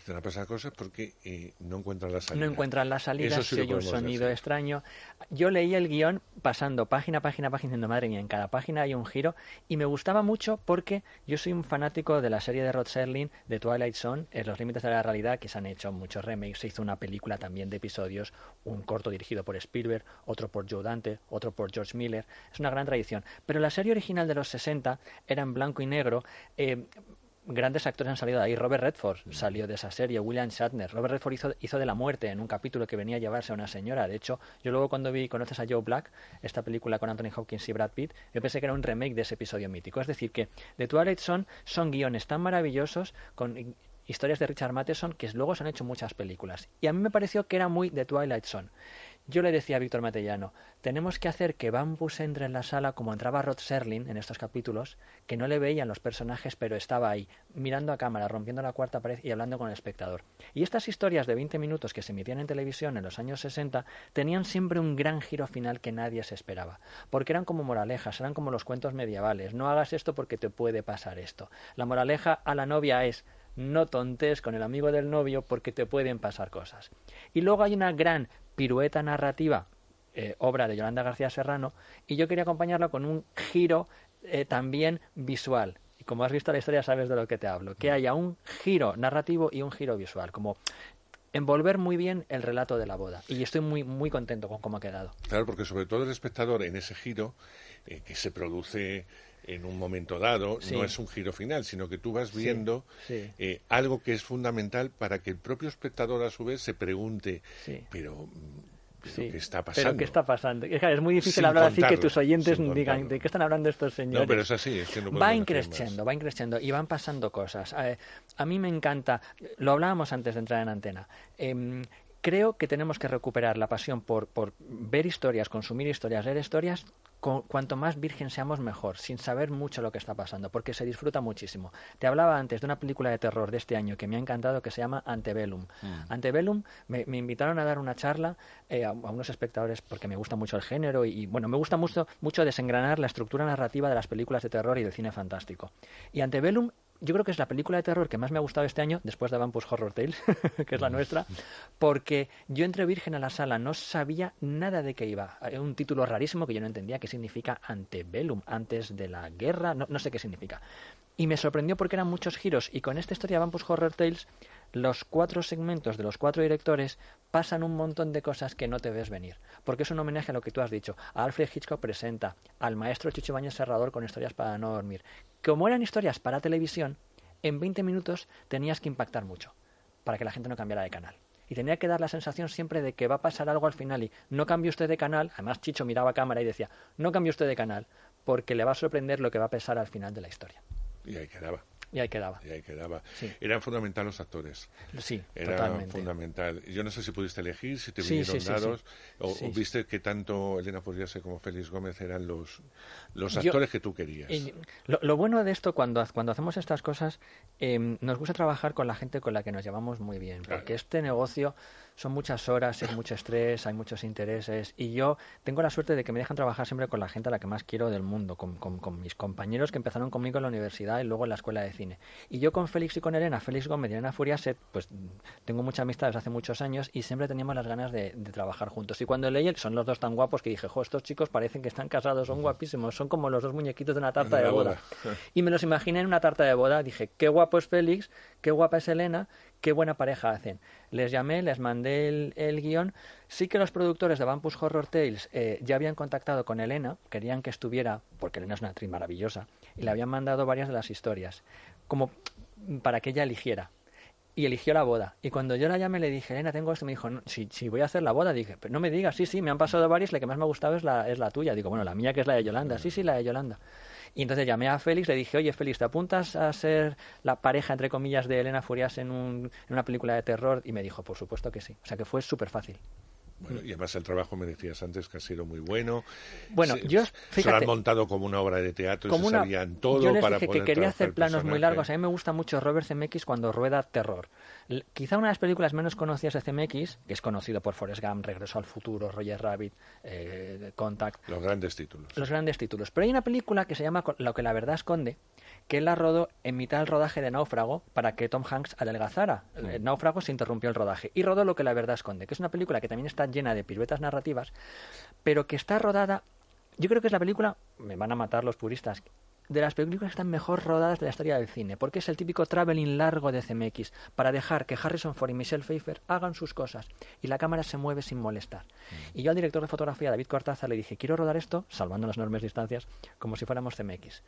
empiezan a pasar cosas porque eh, no encuentran la salida.
No encuentran la salida,
Eso sí
se oye un sonido decir. extraño. Yo leí el guión pasando página, página, página, diciendo, madre mía, en cada página hay un giro, y me gustaba mucho porque yo soy un fanático de la serie de Rod Serling, de Twilight Zone, en Los límites de la realidad, que se han hecho muchos remakes, se hizo una película también de episodios, un corto dirigido por Spielberg, otro por Joe Dante, otro por George Miller, es una gran tradición. Pero la serie original de los sesenta era en blanco y negro. eh, Grandes actores han salido de ahí. Robert Redford salió de esa serie, William Shatner. Robert Redford hizo, hizo de la muerte en un capítulo que venía a llevarse a una señora. De hecho, yo luego cuando vi Conoces a Joe Black, esta película con Anthony Hopkins y Brad Pitt, yo pensé que era un remake de ese episodio mítico. Es decir, que The Twilight Zone son guiones tan maravillosos con historias de Richard Matheson que luego se han hecho muchas películas. Y a mí me pareció que era muy The Twilight Zone. Yo le decía a Víctor Matellano, tenemos que hacer que Bumpus entre en la sala como entraba Rod Serling en estos capítulos, que no le veían los personajes, pero estaba ahí, mirando a cámara, rompiendo la cuarta pared y hablando con el espectador. Y estas historias de veinte minutos que se emitían en televisión en los años sesenta tenían siempre un gran giro final que nadie se esperaba, porque eran como moralejas, eran como los cuentos medievales. No hagas esto porque te puede pasar esto. La moraleja a la novia es: no tontes con el amigo del novio porque te pueden pasar cosas. Y luego hay una gran pirueta narrativa, eh, obra de Yolanda García Serrano, y yo quería acompañarla con un giro eh, también visual. Y como has visto la historia sabes de lo que te hablo. Que haya un giro narrativo y un giro visual, como envolver muy bien el relato de la boda. Y estoy muy muy contento con cómo ha quedado.
Claro, porque sobre todo el espectador en ese giro eh, que se produce en un momento dado, sí. no es un giro final, sino que tú vas viendo sí, sí. Eh, algo que es fundamental para que el propio espectador a su vez se pregunte, sí. pero... ¿Pero sí, qué está pasando?
Pero ¿qué está pasando? Es muy difícil sin hablar contarlo, así que tus oyentes digan ¿de qué están hablando estos señores?
No, pero es así, es que no
va increciendo, va increciendo y van pasando cosas. Eh, a mí me encanta, lo hablábamos antes de entrar en antena, eh, creo que tenemos que recuperar la pasión por, por ver historias, consumir historias, leer historias. Con, cuanto más virgen seamos mejor, sin saber mucho lo que está pasando, porque se disfruta muchísimo. Te hablaba antes de una película de terror de este año que me ha encantado, que se llama Antebellum. Mm. Antebellum, me, me invitaron a dar una charla eh, a, a unos espectadores porque me gusta mucho el género y, y bueno, me gusta mucho, mucho desengranar la estructura narrativa de las películas de terror y del cine fantástico. Y Antebellum yo creo que es la película de terror que más me ha gustado este año, después de Bumpus Horror Tales, que es la nuestra, porque yo entré virgen a la sala, no sabía nada de qué iba. Era un título rarísimo que yo no entendía qué significa Antebellum, antes de la guerra, no, no sé qué significa. Y me sorprendió porque eran muchos giros, y con esta historia de Bumpus Horror Tales, los cuatro segmentos de los cuatro directores pasan un montón de cosas que no te ves venir, porque es un homenaje a lo que tú has dicho. A Alfred Hitchcock presenta, al maestro Chicho Ibáñez Serrador con historias para no dormir. Como eran historias para televisión, en veinte minutos tenías que impactar mucho para que la gente no cambiara de canal. Y tenía que dar la sensación siempre de que va a pasar algo al final y no cambie usted de canal. Además Chicho miraba a cámara y decía, no cambie usted de canal porque le va a sorprender lo que va a pasar al final de la historia.
Y ahí quedaba.
Y ahí quedaba.
Y ahí quedaba.
Sí.
Eran fundamental los actores.
Sí,
Era
totalmente.
fundamental. Yo no sé si pudiste elegir, si te
sí,
vinieron
sí, sí,
dados,
sí.
O,
sí.
o viste que tanto Elena Furiase como Félix Gómez eran los, los
Yo,
actores que tú querías.
Eh, lo, lo bueno de esto, cuando, cuando hacemos estas cosas, eh, nos gusta trabajar con la gente con la que nos llevamos muy bien,
claro.
Porque este negocio son muchas horas, es mucho estrés, hay muchos intereses, y yo tengo la suerte de que me dejan trabajar siempre con la gente a la que más quiero del mundo, con, con, con mis compañeros que empezaron conmigo en la universidad y luego en la escuela de cine. Y yo con Félix y con Elena, Félix Gómez y Elena Furiase, pues tengo mucha amistad desde hace muchos años y siempre teníamos las ganas de, de trabajar juntos. Y cuando leí, son los dos tan guapos que dije, jo, estos chicos parecen que están casados, son guapísimos, son como los dos muñequitos de una tarta de boda. boda. Y me los imaginé en una tarta de boda, dije, qué guapo es Félix, qué guapa es Elena, qué buena pareja hacen. Les llamé, les mandé el, el guión. Sí que los productores de Bumpus Horror Tales eh, ya habían contactado con Elena, querían que estuviera, porque Elena es una actriz maravillosa, y le habían mandado varias de las historias, como para que ella eligiera. Y eligió la boda. Y cuando yo la llamé le dije, Elena, tengo esto. Me dijo, no, si, si voy a hacer la boda. Dije, pero no me digas, sí, sí, me han pasado varias, la que más me ha gustado es la, es la tuya. Digo, bueno, la mía que es la de Yolanda. Sí, sí, la de Yolanda. Y entonces llamé a Félix, le dije, oye, Félix, ¿te apuntas a ser la pareja, entre comillas, de Elena Furiase en, un, en una película de terror? Y me dijo, por supuesto que sí. O sea, que fue súper fácil.
Bueno, y además el trabajo, me decías antes, que ha sido muy bueno.
Bueno,
se,
yo, fíjate,
se lo han montado como una obra de teatro,
como
se
una,
sabían todo
yo les
para
dije
poder
que quería hacer planos muy
personaje.
largos. A mí me gusta mucho Robert Zemeckis cuando rueda terror. L- quizá una de las películas menos conocidas de C M X, que es conocido por Forrest Gump, Regreso al Futuro, Roger Rabbit, eh, Contact.
Los grandes títulos.
Los grandes títulos. Pero hay una película que se llama Lo que la verdad esconde, que él la rodó en mitad del rodaje de Náufrago para que Tom Hanks adelgazara. Mm. El Náufrago se interrumpió el rodaje y rodó Lo que la verdad esconde, que es una película que también está llena de piruetas narrativas, pero que está rodada... Yo creo que es la película, me van a matar los puristas, de las películas que están mejor rodadas de la historia del cine, porque es el típico traveling largo de C M X, para dejar que Harrison Ford y Michelle Pfeiffer hagan sus cosas, y la cámara se mueve sin molestar. Mm. Y yo al director de fotografía, David Cortázar, le dije, quiero rodar esto, salvando las enormes distancias, como si fuéramos C M X.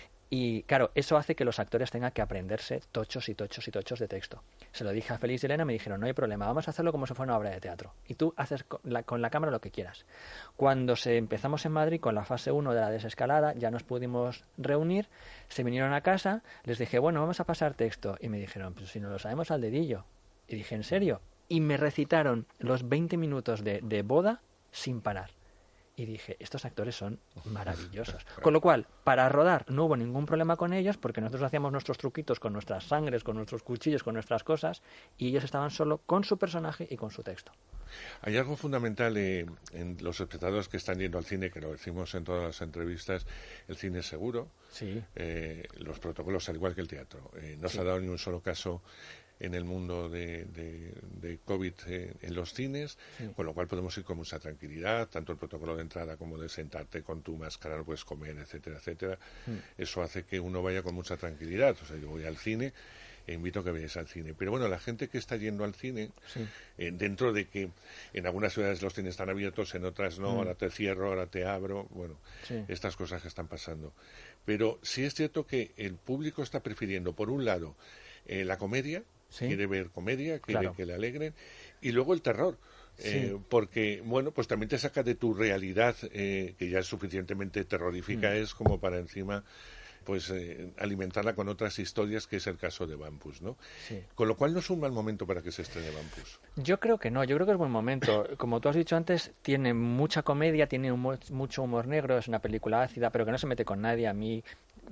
Y claro, eso hace que los actores tengan que aprenderse tochos y tochos y tochos de texto. Se lo dije a Félix y Elena, me dijeron, no hay problema, vamos a hacerlo como si fuera una obra de teatro. Y tú haces con la, con la cámara lo que quieras. Cuando se empezamos en Madrid con la fase uno de la desescalada, ya nos pudimos reunir, se vinieron a casa, les dije, bueno, vamos a pasar texto. Y me dijeron, pues si no lo sabemos al dedillo. Y dije, ¿en serio? Y me recitaron los veinte minutos de, de boda sin parar. Y dije, estos actores son maravillosos. Con lo cual, para rodar no hubo ningún problema con ellos, porque nosotros hacíamos nuestros truquitos con nuestras sangres, con nuestros cuchillos, con nuestras cosas, y ellos estaban solo con su personaje y con su texto.
Hay algo fundamental eh, en los espectadores que están yendo al cine, que lo decimos en todas las entrevistas, el cine es seguro,
sí.
eh, los protocolos al igual que el teatro. Eh, no sí. se ha dado ni un solo caso en el mundo de, de, de COVID eh, en los cines, sí. con lo cual podemos ir con mucha tranquilidad, tanto el protocolo de entrada como de sentarte con tu máscara, no puedes comer, etcétera, etcétera. Mm. Eso hace que uno vaya con mucha tranquilidad. O sea, yo voy al cine e invito a que vayáis al cine. Pero bueno, la gente que está yendo al cine, sí. eh, dentro de que en algunas ciudades los cines están abiertos, en otras no, mm. ahora te cierro, ahora te abro, bueno, sí. estas cosas que están pasando. Pero sí es cierto que el público está prefiriendo, por un lado, eh, la comedia, ¿sí? quiere ver comedia, quiere claro. que le alegren, y luego el terror, sí. eh, porque, bueno, pues también te saca de tu realidad, eh, que ya es suficientemente terrorífica, mm. es como para encima, pues, eh, alimentarla con otras historias, que es el caso de Bumpus, ¿no? Sí. Con lo cual no es un mal momento para que se estrene Bumpus.
Yo creo que no, yo creo que es buen momento. Como tú has dicho antes, tiene mucha comedia, tiene humor, mucho humor negro, es una película ácida, pero que no se mete con nadie. A mí...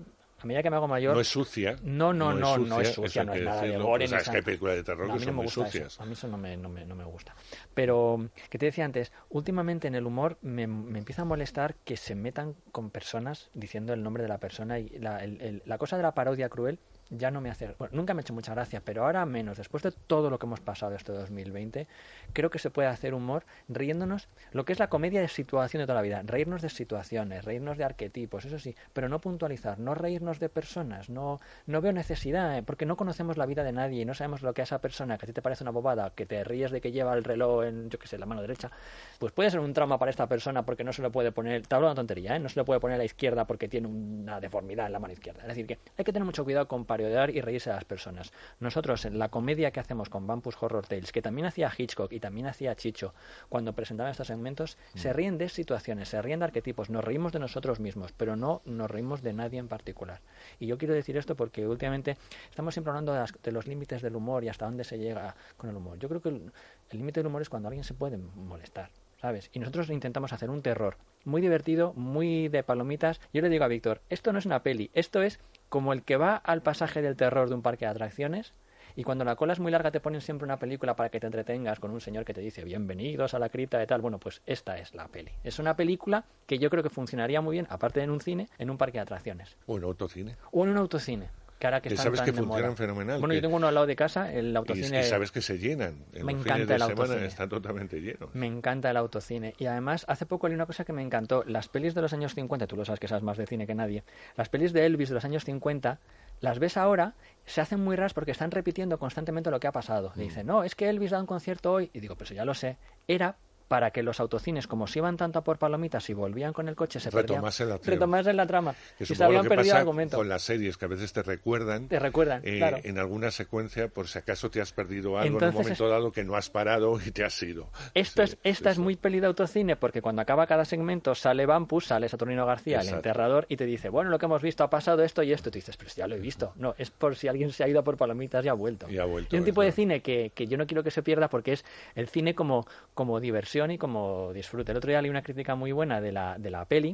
A medida que me hago mayor...
No es sucia.
No, no, no, no, no es sucia, no es nada de gore.
O sea, es que hay películas de terror
no,
que son
no
muy sucias.
Eso. A mí eso no me, no, me, no me gusta. Pero, que te decía antes, últimamente en el humor me, me empieza a molestar que se metan con personas diciendo el nombre de la persona, y la, el, el, la cosa de la parodia cruel ya no me hace... Bueno, nunca me ha hecho mucha gracia, pero ahora menos. Después de todo lo que hemos pasado este dos mil veinte, creo que se puede hacer humor riéndonos, lo que es la comedia de situación de toda la vida, reírnos de situaciones, reírnos de arquetipos, eso sí, pero no puntualizar, no reírnos de personas, no, no veo necesidad, ¿eh? Porque no conocemos la vida de nadie y no sabemos lo que a esa persona, que a ti te parece una bobada, que te ríes de que lleva el reloj en, yo qué sé, la mano derecha, pues puede ser un trauma para esta persona porque no se lo puede poner, te hablo de una tontería, ¿eh? No se lo puede poner a la izquierda porque tiene una deformidad en la mano izquierda. Es decir, que hay que tener mucho cuidado con parodiar y reírse de las personas. Nosotros, en la comedia que hacemos con Bumpus Horror Tales, que también hacía Hitchcock y también hacía Chicho, cuando presentaban estos segmentos, mm. se ríen de situaciones, se ríen de arquetipos, nos reímos de nosotros mismos, pero no nos reímos de nadie en particular. Y yo quiero decir esto porque últimamente estamos siempre hablando de, las, de los límites del humor y hasta dónde se llega con el humor. Yo creo que el límite del humor es cuando alguien se puede molestar, ¿sabes? Y nosotros intentamos hacer un terror muy divertido, muy de palomitas. Yo le digo a Víctor, esto no es una peli, esto es como el que va al pasaje del terror de un parque de atracciones y cuando la cola es muy larga te ponen siempre una película para que te entretengas con un señor que te dice bienvenidos a la cripta de tal. Bueno, pues esta es la peli. Es una película que yo creo que funcionaría muy bien, aparte de en un cine, en un parque de atracciones.
O en un autocine.
O en un autocine. Que ahora que,
que
están
sabes
tan
que
de
funcionan
moda.
Fenomenal.
Bueno,
que...
yo tengo uno al lado de casa, el autocine.
Y, y sabes que se llenan. En
me
los
encanta
fines de
el autocine.
Semana están totalmente llenos.
Me encanta el autocine. Y además, hace poco leí una cosa que me encantó. Las pelis de los años cincuenta, tú lo sabes que sabes más de cine que nadie. Las pelis de Elvis de los años cincuenta, las ves ahora, se hacen muy raras porque están repitiendo constantemente lo que ha pasado. Mm. Le dicen, no, es que Elvis da un concierto hoy. Y digo, pues ya lo sé. Era para que los autocines, como se iban tanto a por palomitas y volvían con el coche, se perdían. Retomasen la trama.
Que
y se habían
que
perdido
pasa
el argumento.
Con las series, que a veces te recuerdan.
Te recuerdan,
eh,
claro.
En alguna secuencia, por si acaso te has perdido algo
Entonces
en un momento
es...
dado que no has parado y te has ido.
Esto
sí,
es, esta
sí,
es muy peli de autocine, porque cuando acaba cada segmento sale Bumpus, sale Saturnino García, Exacto. el enterrador, y te dice, bueno, lo que hemos visto ha pasado esto y esto. Y tú dices, pero si ya lo he visto. No, es por si alguien se ha ido a por palomitas y ha vuelto.
Y ha vuelto.
Y un tipo
verdad.
de cine que, que yo no quiero que se pierda porque es el cine como, como diversión y como disfrute. El otro día leí una crítica muy buena de la, de la peli,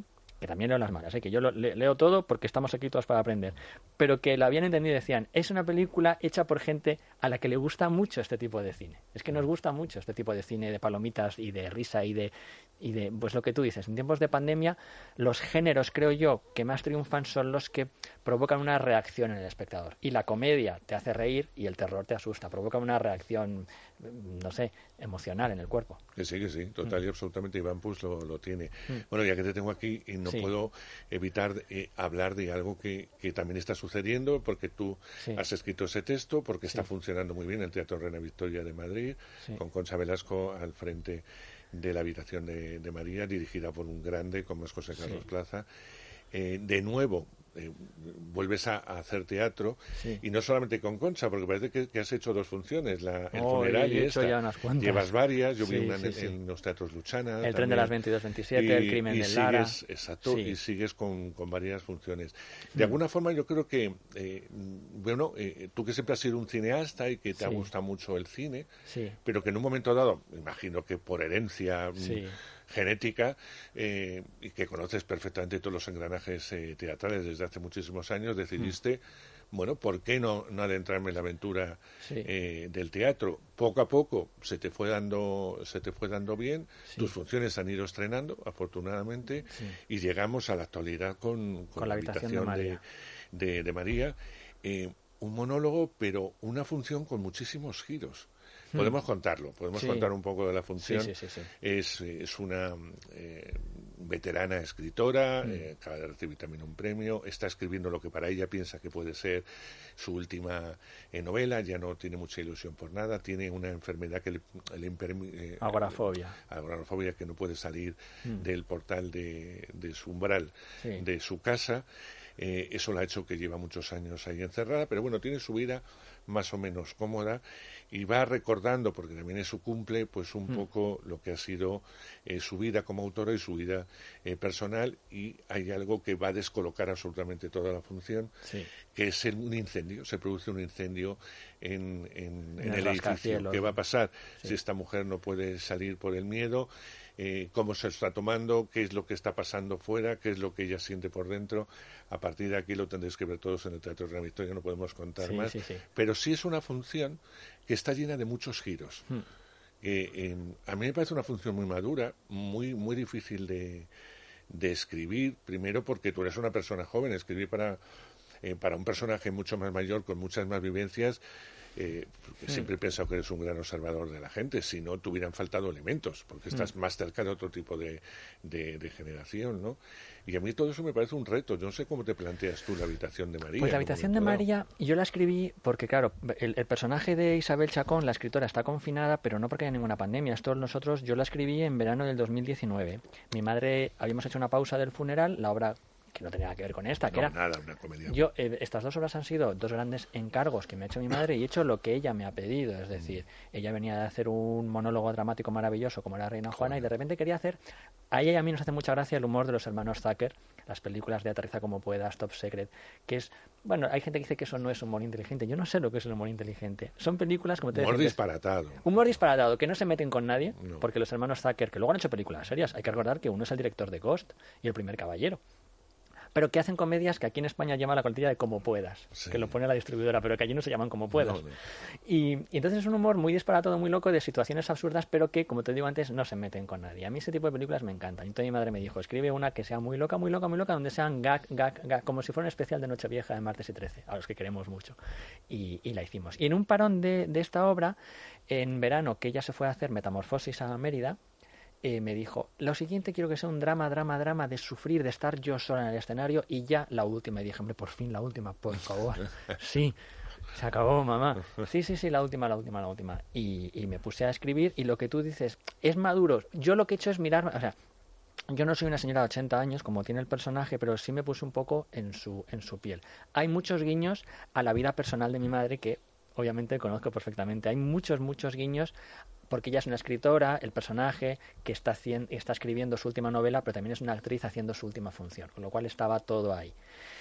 que también leo las malas, ¿eh? Que yo lo, le, leo todo porque estamos aquí todos para aprender, pero que la habían entendido y decían, es una película hecha por gente a la que le gusta mucho este tipo de cine. Es que nos gusta mucho este tipo de cine de palomitas y de risa y de, y de pues lo que tú dices, en tiempos de pandemia los géneros, creo yo, que más triunfan son los que provocan una reacción en el espectador. Y la comedia te hace reír y el terror te asusta, provoca una reacción, no sé, emocional en el cuerpo.
Que sí, que sí, total mm. y absolutamente. Iván Puig lo, lo tiene.
Mm.
Bueno, ya que te tengo aquí, y no sí. puedo evitar eh, hablar de algo que, que también está sucediendo, porque tú sí. has escrito ese texto, porque está sí. funcionando muy bien el Teatro Reina Victoria de Madrid, sí. con Concha Velasco al frente de la habitación de, de María, dirigida por un grande como es José Carlos sí. Plaza. Eh, de nuevo, eh, vuelves a, a hacer teatro, sí. y no solamente con Concha, porque parece que, que has hecho dos funciones, la, el
oh,
funeral y
he
esta.
hecho ya unas cuantas.
Llevas varias, yo
sí,
vi una
sí,
en,
sí.
en los teatros Luchana.
El
también.
Tren de las veintidós veintisiete,
y,
El crimen
y
de
sigues,
Lara.
Exacto,
sí.
y sigues con, con varias funciones. De
mm.
alguna forma yo creo que, eh, bueno, eh, tú que siempre has sido un cineasta y que te
sí.
ha gustado mucho el cine,
sí.
pero que en un momento dado, imagino que por herencia...
Sí.
genética, eh, y que conoces perfectamente todos los engranajes eh, teatrales desde hace muchísimos años, decidiste, mm. bueno, ¿por qué no, no adentrarme en la aventura sí. eh, del teatro? Poco a poco se te fue dando, se te fue dando bien, sí. tus funciones han ido estrenando, afortunadamente, sí. y llegamos a la actualidad con, con,
con la habitación, habitación de María.
De, de, de María eh, un monólogo, pero una función con muchísimos giros. Podemos contarlo, podemos sí. contar un poco de la función.
Sí, sí, sí, sí.
Es, es una eh, veterana escritora, mm. eh, acaba de recibir también un premio, está escribiendo lo que para ella piensa que puede ser su última eh, novela, ya no tiene mucha ilusión por nada, tiene una enfermedad que le, le permite... Eh,
agorafobia.
Agorafobia, que no puede salir mm. del portal de, de su umbral,
sí.
de su casa. Eh, eso la ha hecho que lleva muchos años ahí encerrada, pero bueno, tiene su vida más o menos cómoda y va recordando, porque también es su cumple, pues un mm. poco lo que ha sido eh, su vida como autora y su vida eh, personal, y hay algo que va a descolocar absolutamente toda la función,
sí.
que es el, un incendio, se produce un incendio en, en, en
el,
el edificio. ¿Qué va a pasar
sí.
si esta mujer no puede salir por el miedo? Eh, cómo se está tomando, qué es lo que está pasando fuera, qué es lo que ella siente por dentro. A partir de aquí lo tendréis que ver todos en el Teatro Reina Victoria, no podemos contar
sí,
más,
sí, sí.
pero sí es una función que está llena de muchos giros.
Hmm.
Eh, eh, a mí me parece una función muy madura, muy muy difícil de, de escribir, primero porque tú eres una persona joven, escribir para, eh, para un personaje mucho más mayor, con muchas más vivencias. Eh, porque mm. siempre he pensado que eres un gran observador de la gente, si no te hubieran faltado elementos, porque estás mm. más cerca de otro tipo de, de, de generación, ¿no? Y a mí todo eso me parece un reto. Yo no sé cómo te planteas tú la habitación de María.
Pues la habitación de María, yo la escribí porque, claro, el, el personaje de Isabel Chacón, la escritora, está confinada, pero no porque haya ninguna pandemia. Esto nosotros, yo la escribí en verano del dos mil diecinueve. Mi madre, habíamos hecho una pausa del funeral, la obra que no tenía nada que ver con esta, que
no,
era...
nada, una comedia.
Yo, eh, estas dos obras han sido dos grandes encargos que me ha hecho mi madre y he hecho lo que ella me ha pedido, es decir, ella venía de hacer un monólogo dramático maravilloso como la Reina Juana, y de repente quería hacer... A ella y a mí nos hace mucha gracia el humor de los hermanos Zucker, las películas de Aterriza como puedas, Top Secret, que es... Bueno, hay gente que dice que eso no es humor inteligente. Yo no sé lo que es el humor inteligente. Son películas, como te decía...
Humor disparatado.
Humor disparatado, que no se meten con nadie,
no.
Porque los hermanos Zucker, que luego han hecho películas serias, hay que recordar que uno es el director de Ghost y El primer caballero, pero que hacen comedias que aquí en España llama la coletilla de Como puedas, sí. Que lo pone la distribuidora, pero que allí no se llaman Como puedas. No, no. Y, y entonces es un humor muy disparatado, muy loco, de situaciones absurdas, pero que, como te digo antes, no se meten con nadie. A mí ese tipo de películas me encantan. Entonces mi madre me dijo, escribe una que sea muy loca, muy loca, muy loca, donde sean gag, gag, gag, como si fuera un especial de Nochevieja de Martes y trece, a los que queremos mucho. Y, y la hicimos. Y en un parón de, de esta obra, en verano, que ella se fue a hacer Metamorfosis a Mérida, Eh, me dijo, lo siguiente quiero que sea un drama, drama, drama de sufrir, de estar yo sola en el escenario, y ya la última. Y dije, hombre, por fin la última, por favor. Sí, se acabó, mamá. Sí, sí, sí, la última, la última, la última. Y, y me puse a escribir, y lo que tú dices, es maduro. Yo lo que he hecho es mirar, o sea, yo no soy una señora de ochenta años, como tiene el personaje, pero sí me puse un poco en su, en su piel. Hay muchos guiños a la vida personal de mi madre que obviamente conozco perfectamente. Hay muchos, muchos guiños, porque ella es una escritora, el personaje que está, haciendo, está escribiendo su última novela, pero también es una actriz haciendo su última función, con lo cual estaba todo ahí.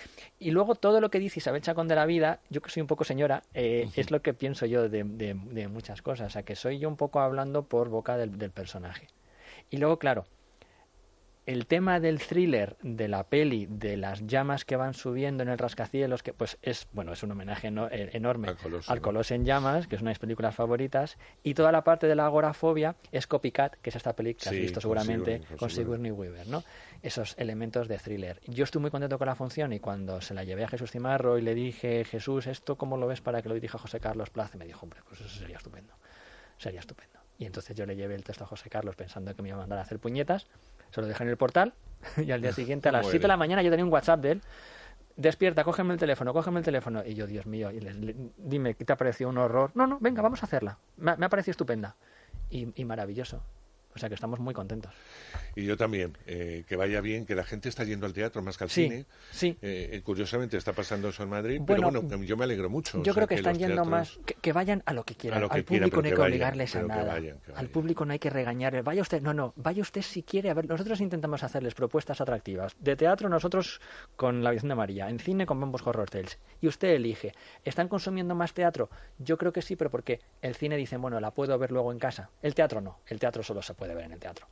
Y luego todo lo que dice Isabel Chacón de la vida, yo que soy un poco señora, eh, uh-huh. es lo que pienso yo de, de, de muchas cosas, o sea, que soy yo un poco hablando por boca del, del personaje. Y luego, claro, el tema del thriller de la peli, de las llamas que van subiendo en el rascacielos, que pues es, bueno, es un homenaje no, eh, enorme al Coloso, al Coloso en llamas, que es una de mis películas favoritas, y toda la parte de la agorafobia es Copycat, que es esta película que sí, has visto seguramente con, con Sigourney Weaver, ¿no? Esos elementos de thriller. Yo estoy muy contento con la función y cuando se la llevé a Jesús Cimarro y le dije, Jesús, ¿esto cómo lo ves para que lo dirija José Carlos Plaza? Me dijo, hombre, pues eso sería estupendo, sería estupendo. Y entonces yo le llevé el texto a José Carlos pensando que me iba a mandar a hacer puñetas, se lo dejé en el portal y al día siguiente a las siete de la mañana yo tenía un WhatsApp de él, despierta, cógeme el teléfono, cógeme el teléfono, y yo, Dios mío, y le, le, dime, ¿qué te ha parecido un horror? No, no, venga, vamos a hacerla, me, me ha parecido estupenda y, y maravilloso. O sea que estamos muy contentos.
Y yo también, eh, que vaya bien, que la gente está yendo al teatro más que al
sí,
cine.
Sí.
Eh, curiosamente está pasando eso en Madrid, bueno, pero bueno, yo me alegro mucho.
Yo
o sea,
creo que,
que
están yendo
teatros...
más, que, que vayan a lo que quieran.
Lo que
al
quieran,
público no hay que,
que
obligarles
vayan,
a nada.
Que vayan, que vayan.
Al público no hay que regañar. Vaya usted, no, no, vaya usted si quiere. A ver, nosotros intentamos hacerles propuestas atractivas. De teatro nosotros con La Habitación de María, en cine con Bambos Horror Tales. Y usted elige. ¿Están consumiendo más teatro? Yo creo que sí, pero porque el cine dicen, bueno, la puedo ver luego en casa. El teatro no, el teatro solo se puede ver en el teatro.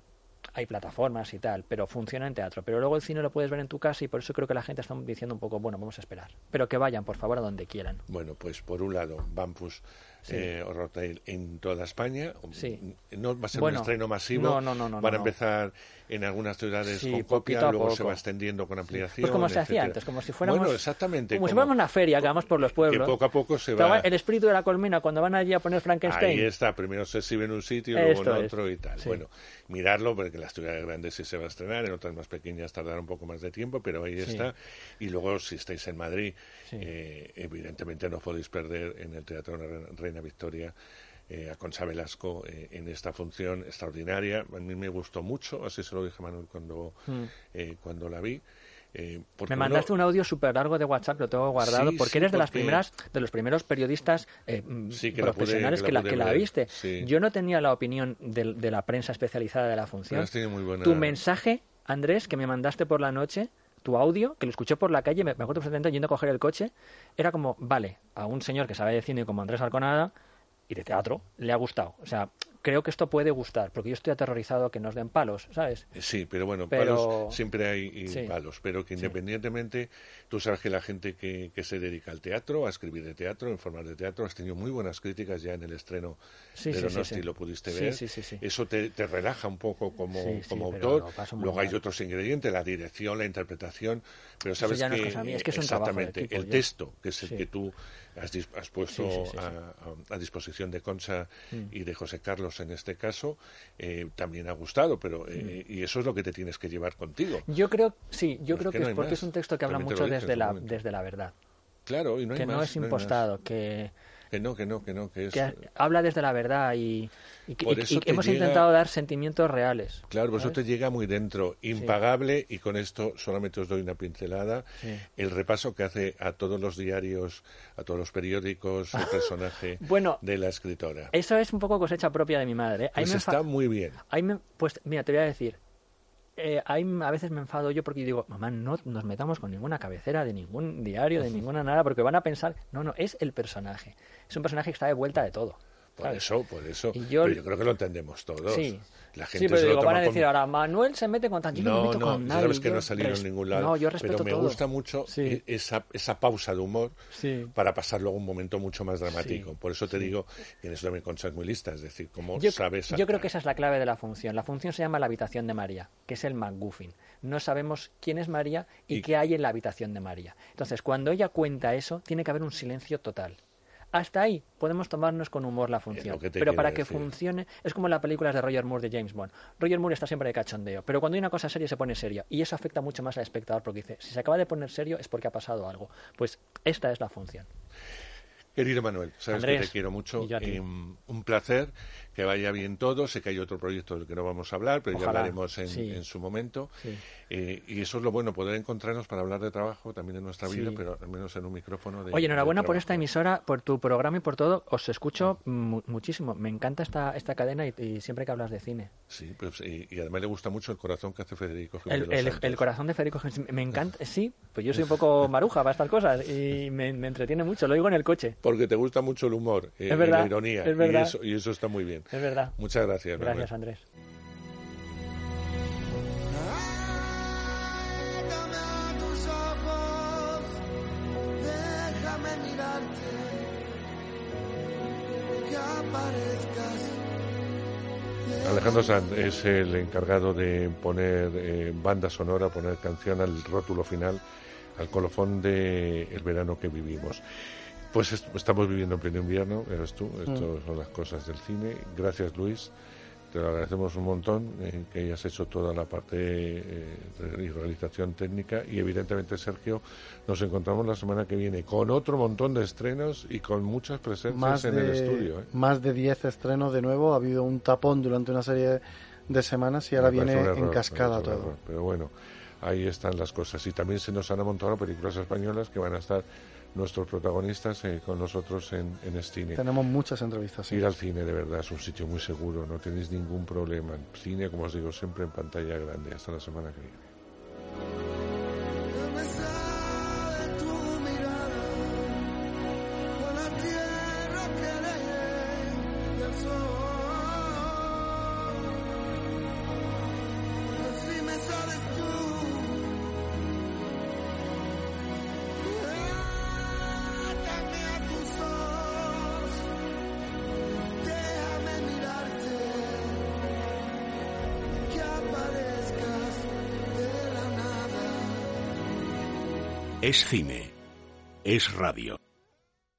Hay plataformas y tal, pero funciona en teatro. Pero luego el cine lo puedes ver en tu casa y por eso creo que la gente está diciendo un poco, bueno, vamos a esperar. Pero que vayan, por favor, a donde quieran.
Bueno, pues por un lado, Bumpus sí. eh, Horror Tale en toda España.
Sí.
No va a ser
bueno,
un estreno masivo.
No, no, no, no,
Van a
no.
empezar en algunas ciudades
sí,
con copia, luego
poco.
se va extendiendo con ampliación.
Pues como se
etcétera.
hacía antes, como si fuéramos...
Bueno, exactamente.
Como, como si
como,
fuéramos una feria que vamos por los pueblos.
Que poco a poco se va...
El espíritu de la colmena, cuando van allí a poner Frankenstein.
Ahí está, primero se exhibe en un sitio, luego
Esto
en
es.
otro y tal. Sí. Bueno, mirarlo, porque en las ciudades grandes sí se va a estrenar, en otras más pequeñas tardará un poco más de tiempo, pero ahí sí. está. Y luego, si estáis en Madrid, sí. eh, evidentemente no os podéis perder en el Teatro Reina Victoria eh, a Concha Velasco eh, en esta función extraordinaria. A mí me gustó mucho, así se lo dije a Manuel cuando, mm. eh, cuando la vi. Eh,
me mandaste uno, un audio súper largo de WhatsApp, lo tengo guardado,
sí,
porque
sí,
eres de
porque...
las primeras, de los primeros periodistas eh,
sí, que
profesionales
la pude,
que, la,
que,
que
la,
la viste.
Sí.
Yo no tenía la opinión de, de la prensa especializada de la función.
Muy buena...
Tu mensaje, Andrés, que me mandaste por la noche, tu audio, que lo escuché por la calle, me, me acuerdo perfectamente yendo a coger el coche, era como, vale, a un señor que sabe de cine como Andrés Arconada y de teatro, le ha gustado. O sea, creo que esto puede gustar, porque yo estoy aterrorizado a que nos den palos, ¿sabes?
Sí, pero bueno,
pero...
palos siempre hay sí. palos, pero que independientemente, sí. tú sabes que la gente que, que se dedica al teatro, a escribir de teatro, a informar de teatro, has tenido muy buenas críticas ya en el estreno
sí,
de
sí,
Donosti,
sí, sí.
lo pudiste ver.
Sí, sí, sí, sí.
Eso te, te relaja un poco como,
sí, sí,
como autor. Luego
mal.
hay otros ingredientes, la dirección, la interpretación, pero sabes
ya no
que,
es cosa mía, es que es un
exactamente,
equipo,
el
ya.
texto, que es el
sí.
que tú has, has puesto
sí, sí, sí,
a,
sí.
a, a disposición de Concha
mm.
y de José Carlos en este caso, Eh, también ha gustado, pero eh, y eso es lo que te tienes que llevar contigo.
Yo creo, sí, yo
pues
creo que,
que no
es porque
más.
es un texto que habla
También
mucho
dije,
desde la desde la verdad.
Claro, y no hay
que
más,
no es
no
impostado, que
que no, que no, que no, que es
que habla desde la verdad y, y,
por
y,
eso
y hemos
llega...
intentado dar sentimientos reales.
Claro, por eso
¿sabes?
te llega muy dentro, impagable, sí. y con esto solamente os doy una pincelada,
sí.
el repaso que hace a todos los diarios, a todos los periódicos, el personaje
bueno,
de la escritora.
Eso es un poco cosecha propia de mi madre. ¿eh? Ahí
Pues
me
está
enfa...
muy bien.
Ahí me... Pues mira, te voy a decir, eh, ahí a veces me enfado yo porque digo, mamá, no nos metamos con ninguna cabecera de ningún diario, de ninguna nada, porque van a pensar, no, no, es el personaje. Es un personaje que está de vuelta de todo.
Por ¿sabes? eso, por eso.
Y yo...
Pero yo creo que lo entendemos todos.
Sí.
La gente
sí, pero
se
digo,
lo
van a
toma
decir
como...
ahora, Manuel se mete con tanto, yo no, no me meto
no,
con nadie.
sabes que
yo
no ha salido
res...
en ningún lado.
No, yo respeto
pero me
todo.
gusta mucho
sí.
esa, esa pausa de humor
sí.
para pasar luego un momento mucho más dramático.
Sí.
Por eso te
sí.
digo que en eso también Concha es muy lista, es decir, cómo
yo,
sabes...
Yo creo que esa es la clave de la función. La función se llama La habitación de María, que es el MacGuffin. No sabemos quién es María y, y qué hay en la habitación de María. Entonces, cuando ella cuenta eso, tiene que haber un silencio total. Hasta ahí podemos tomarnos con humor la función, pero para que
decir.
funcione es como las películas de Roger Moore de James Bond. Roger Moore está siempre de cachondeo, pero cuando hay una cosa seria se pone serio y eso afecta mucho más al espectador porque dice, si se acaba de poner serio es porque ha pasado algo. Pues esta es la función.
Querido Manuel, sabes
Andrés,
que te quiero mucho.
Y
eh, un placer, que vaya bien todo. Sé que hay otro proyecto del que no vamos a hablar, pero
Ojalá.
ya hablaremos en,
sí.
en su momento.
Sí.
Eh, y eso es lo bueno, poder encontrarnos para hablar de trabajo también en nuestra vida, sí. pero al menos en un micrófono. De,
Oye, enhorabuena
de
por esta emisora, por tu programa y por todo. Os escucho mu muchísimo. Me encanta esta esta cadena y, y siempre que hablas de cine.
Sí, pues, y, y además le gusta mucho el corazón que hace Federico.
El, el, el corazón de Federico. Me encanta, sí. Pues yo soy un poco maruja para estas cosas y me, me entretiene mucho. Lo digo en el coche.
Porque te gusta mucho el humor eh,
es verdad,
y la ironía.
Es verdad.
Y, eso, y eso está muy bien.
Es verdad.
Muchas gracias.
Gracias,
Manuel.
Andrés.
Alejandro Sanz es el encargado de poner eh, banda sonora, poner canción al rótulo final, al colofón de el verano que vivimos. Pues est- estamos viviendo en pleno invierno, eres tú, estas mm. son las cosas del cine. Gracias, Luis, te lo agradecemos un montón, eh, que hayas hecho toda la parte eh, de realización técnica, y evidentemente, Sergio, nos encontramos la semana que viene con otro montón de estrenos y con muchas presencias
más
en
de,
el estudio. ¿eh?
Más de diez estrenos de nuevo, ha habido un tapón durante una serie de semanas y ahora viene error, en cascada todo. Error,
pero bueno, ahí están las cosas. Y también se nos han amontado películas españolas que van a estar nuestros protagonistas eh, con nosotros en, en Cine.
Tenemos muchas entrevistas. Sí.
Ir al cine, de verdad, es un sitio muy seguro, no tenéis ningún problema. Cine, como os digo, siempre en pantalla grande. Hasta la semana que viene.
Es cine, es radio.